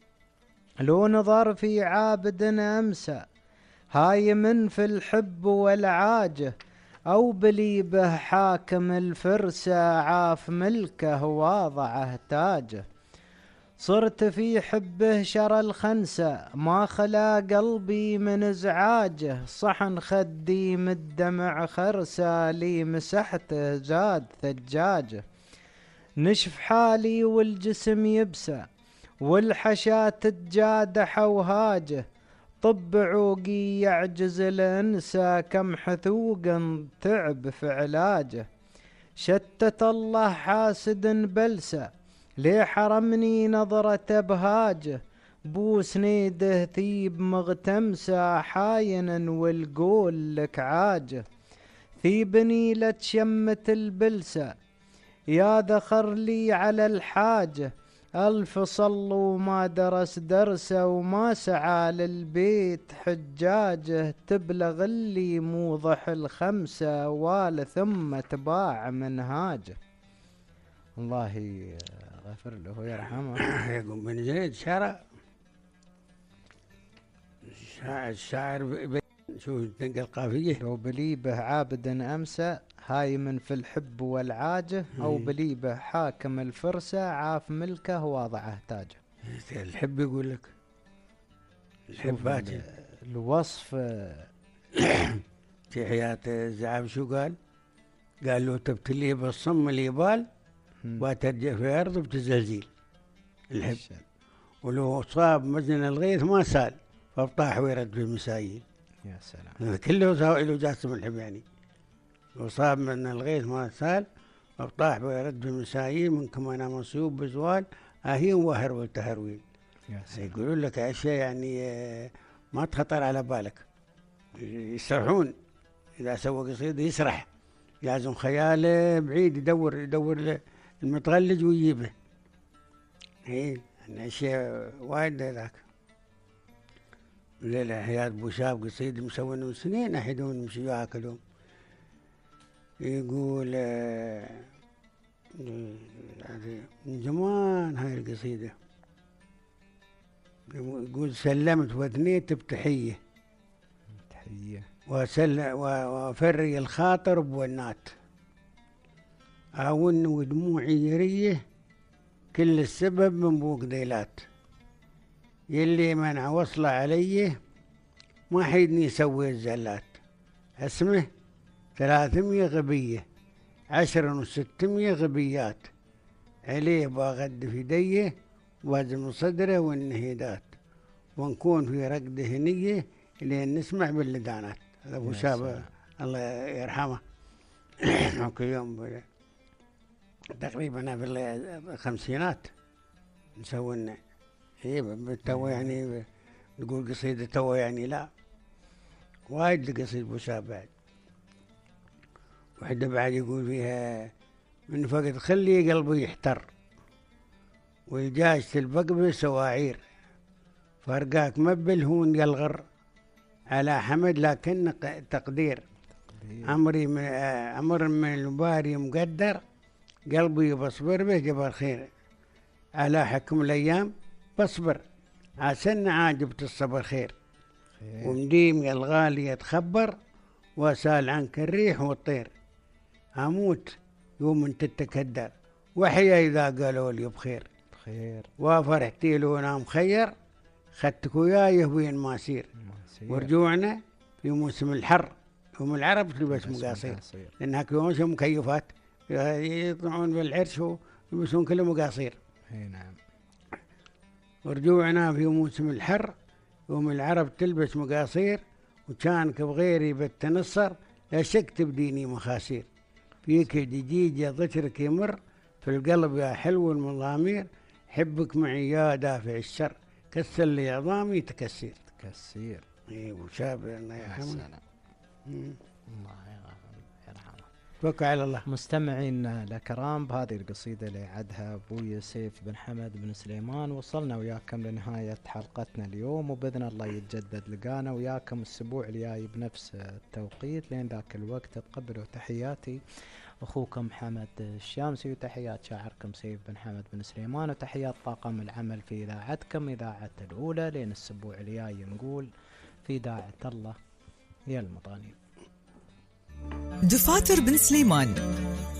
Speaker 3: لو نظر في عابد أمسى، هايم في الحب والعاجه، أو بليبه حاكم الفرسة، عاف ملكه واضعه تاجه، صرت في حبه شر الخنسة، ما خلا قلبي من ازعاجه، صحن خدي من الدمع خرسة، لي مسحته زاد ثجاجه، نشف حالي والجسم يبسى، والحشات تجادح وهاجه، طب عوقي يعجز الانسى، كم حثوق تعب في علاجه، شتت الله حاسد بلسى، ليه حرمني نظرة بهاجه، بوس نيده ثيب مغتمسة، حاينا والقول لك عاجه، ثيبني لتشمت البلسة، يا ذخر لي على الحاجة، ألف صل وما درس درسه، وما سعى للبيت حجاجه، تبلغ اللي موضح الخمسة، وال ثم تباع منهاجه. الله يغفر له ويرحمه.
Speaker 1: يقول من زيد شعر الشاعر شو تلقى القافية:
Speaker 3: لو بليبه عابد أمسى، هايم في الحب والعاجه، أو بليبه حاكم الفرسة، عاف ملكه واضعه تاجه.
Speaker 1: الحب يقول لك الحبات
Speaker 3: الوصف
Speaker 1: في حياة الزعاب شو قال؟ قال له: تبتليه بالصم اليبال وترجع في أرض بتزلزيل الحب، ولو صاب مزن الغيث ما سال، فابطاح ويرد في المسايل.
Speaker 3: يا سلام،
Speaker 1: كله له جاسم الحب يعني. وصاب من الغيث ما سال، فابطاح ويرد في المسايل، منكم أنا مصيوب بزوال، أهين وهر والتهرويل. يقولون لك أشياء يعني ما تخطر على بالك، يسرحون إذا سوى قصيدة يسرح، لازم خياله بعيد، يدور يدور المتغلج ويجيبه. ايه يعني اشياء وايد ذاك. الليلة حياة ابو شاب قصيد مسوي من سنين، احدون يمشي ياكلون. يقول آه من زمان هاي القصيدة، يقول: سلمت وثنيت بتحية
Speaker 3: تحية،
Speaker 1: وسل وفري الخاطر بونات، أعون ودموعي يريه، كل السبب من بوق ديلات، يلي منع وصله عليه، ما حيدني يسوي الزلات، اسمه ثلاثمية غبية، عشر وستمية غبيات، عليه باغد في ديه، وزن صدره والنهيدات، ونكون في رقد هنية لين نسمع باللدانات. هذا أبو شاب الله يرحمه كل يوم تقريبا في الخمسينات نسوي لنا إيه تو يعني نقول قصيدة تو يعني لا وايد قصيدة بوشاب بعد. وحده بعد يقول فيها من فقد خلي قلبي يحتر والجاج تلبق سواعير فرقاك مبل هون يلغر على حمد لكن تقدير عمري من عمر من الباري مقدر قلبي بصبر به جبر خير على حكم الأيام بصبر عسن عاجبت الصبر خير ومديم يا الغالي يتخبر وسال عنك الريح والطير أموت يوم انت تتكدر وحيا إذا قالوا لي بخير
Speaker 3: بخير
Speaker 1: وفرحتي له أنا مخير خدتك وياي وين ما أسير ورجوعنا في موسم الحر يوم العرب تلبس مقاصير لأنها يوم مكيفات يطلعون بالعرش ويلبسون كله مقاصير.
Speaker 3: نعم.
Speaker 1: ورجوعنا في موسم الحر يوم العرب تلبس مقاصير وكانك بغيري بالتنصر لا شك تبديني مخاسير فيك دجيجة ذكرك يمر في القلب يا حلو المضامير حبك معي يا دافع الشر كسر لي عظامي تكسير
Speaker 3: تكسير.
Speaker 1: اي وشاب الله يرحمه.
Speaker 3: الله يرحمه.
Speaker 1: توكل على الله.
Speaker 3: مستمعين الكرام بهذه القصيدة اللي عدها أبوي سيف بن حمد بن سليمان وصلنا وياكم لنهاية حلقتنا اليوم وبإذن الله يتجدد لقانا وياكم الأسبوع الجاي بنفس التوقيت. لين ذاك الوقت تقبلوا تحياتي أخوكم حمد الشامسي وتحيات شاعركم سيف بن حمد بن سليمان وتحيات طاقم العمل في إذاعتكم إذاعة الأولى. لين الأسبوع الجاي نقول في إذاعة الله يا المطانيب.
Speaker 2: دفاتر بن سليمان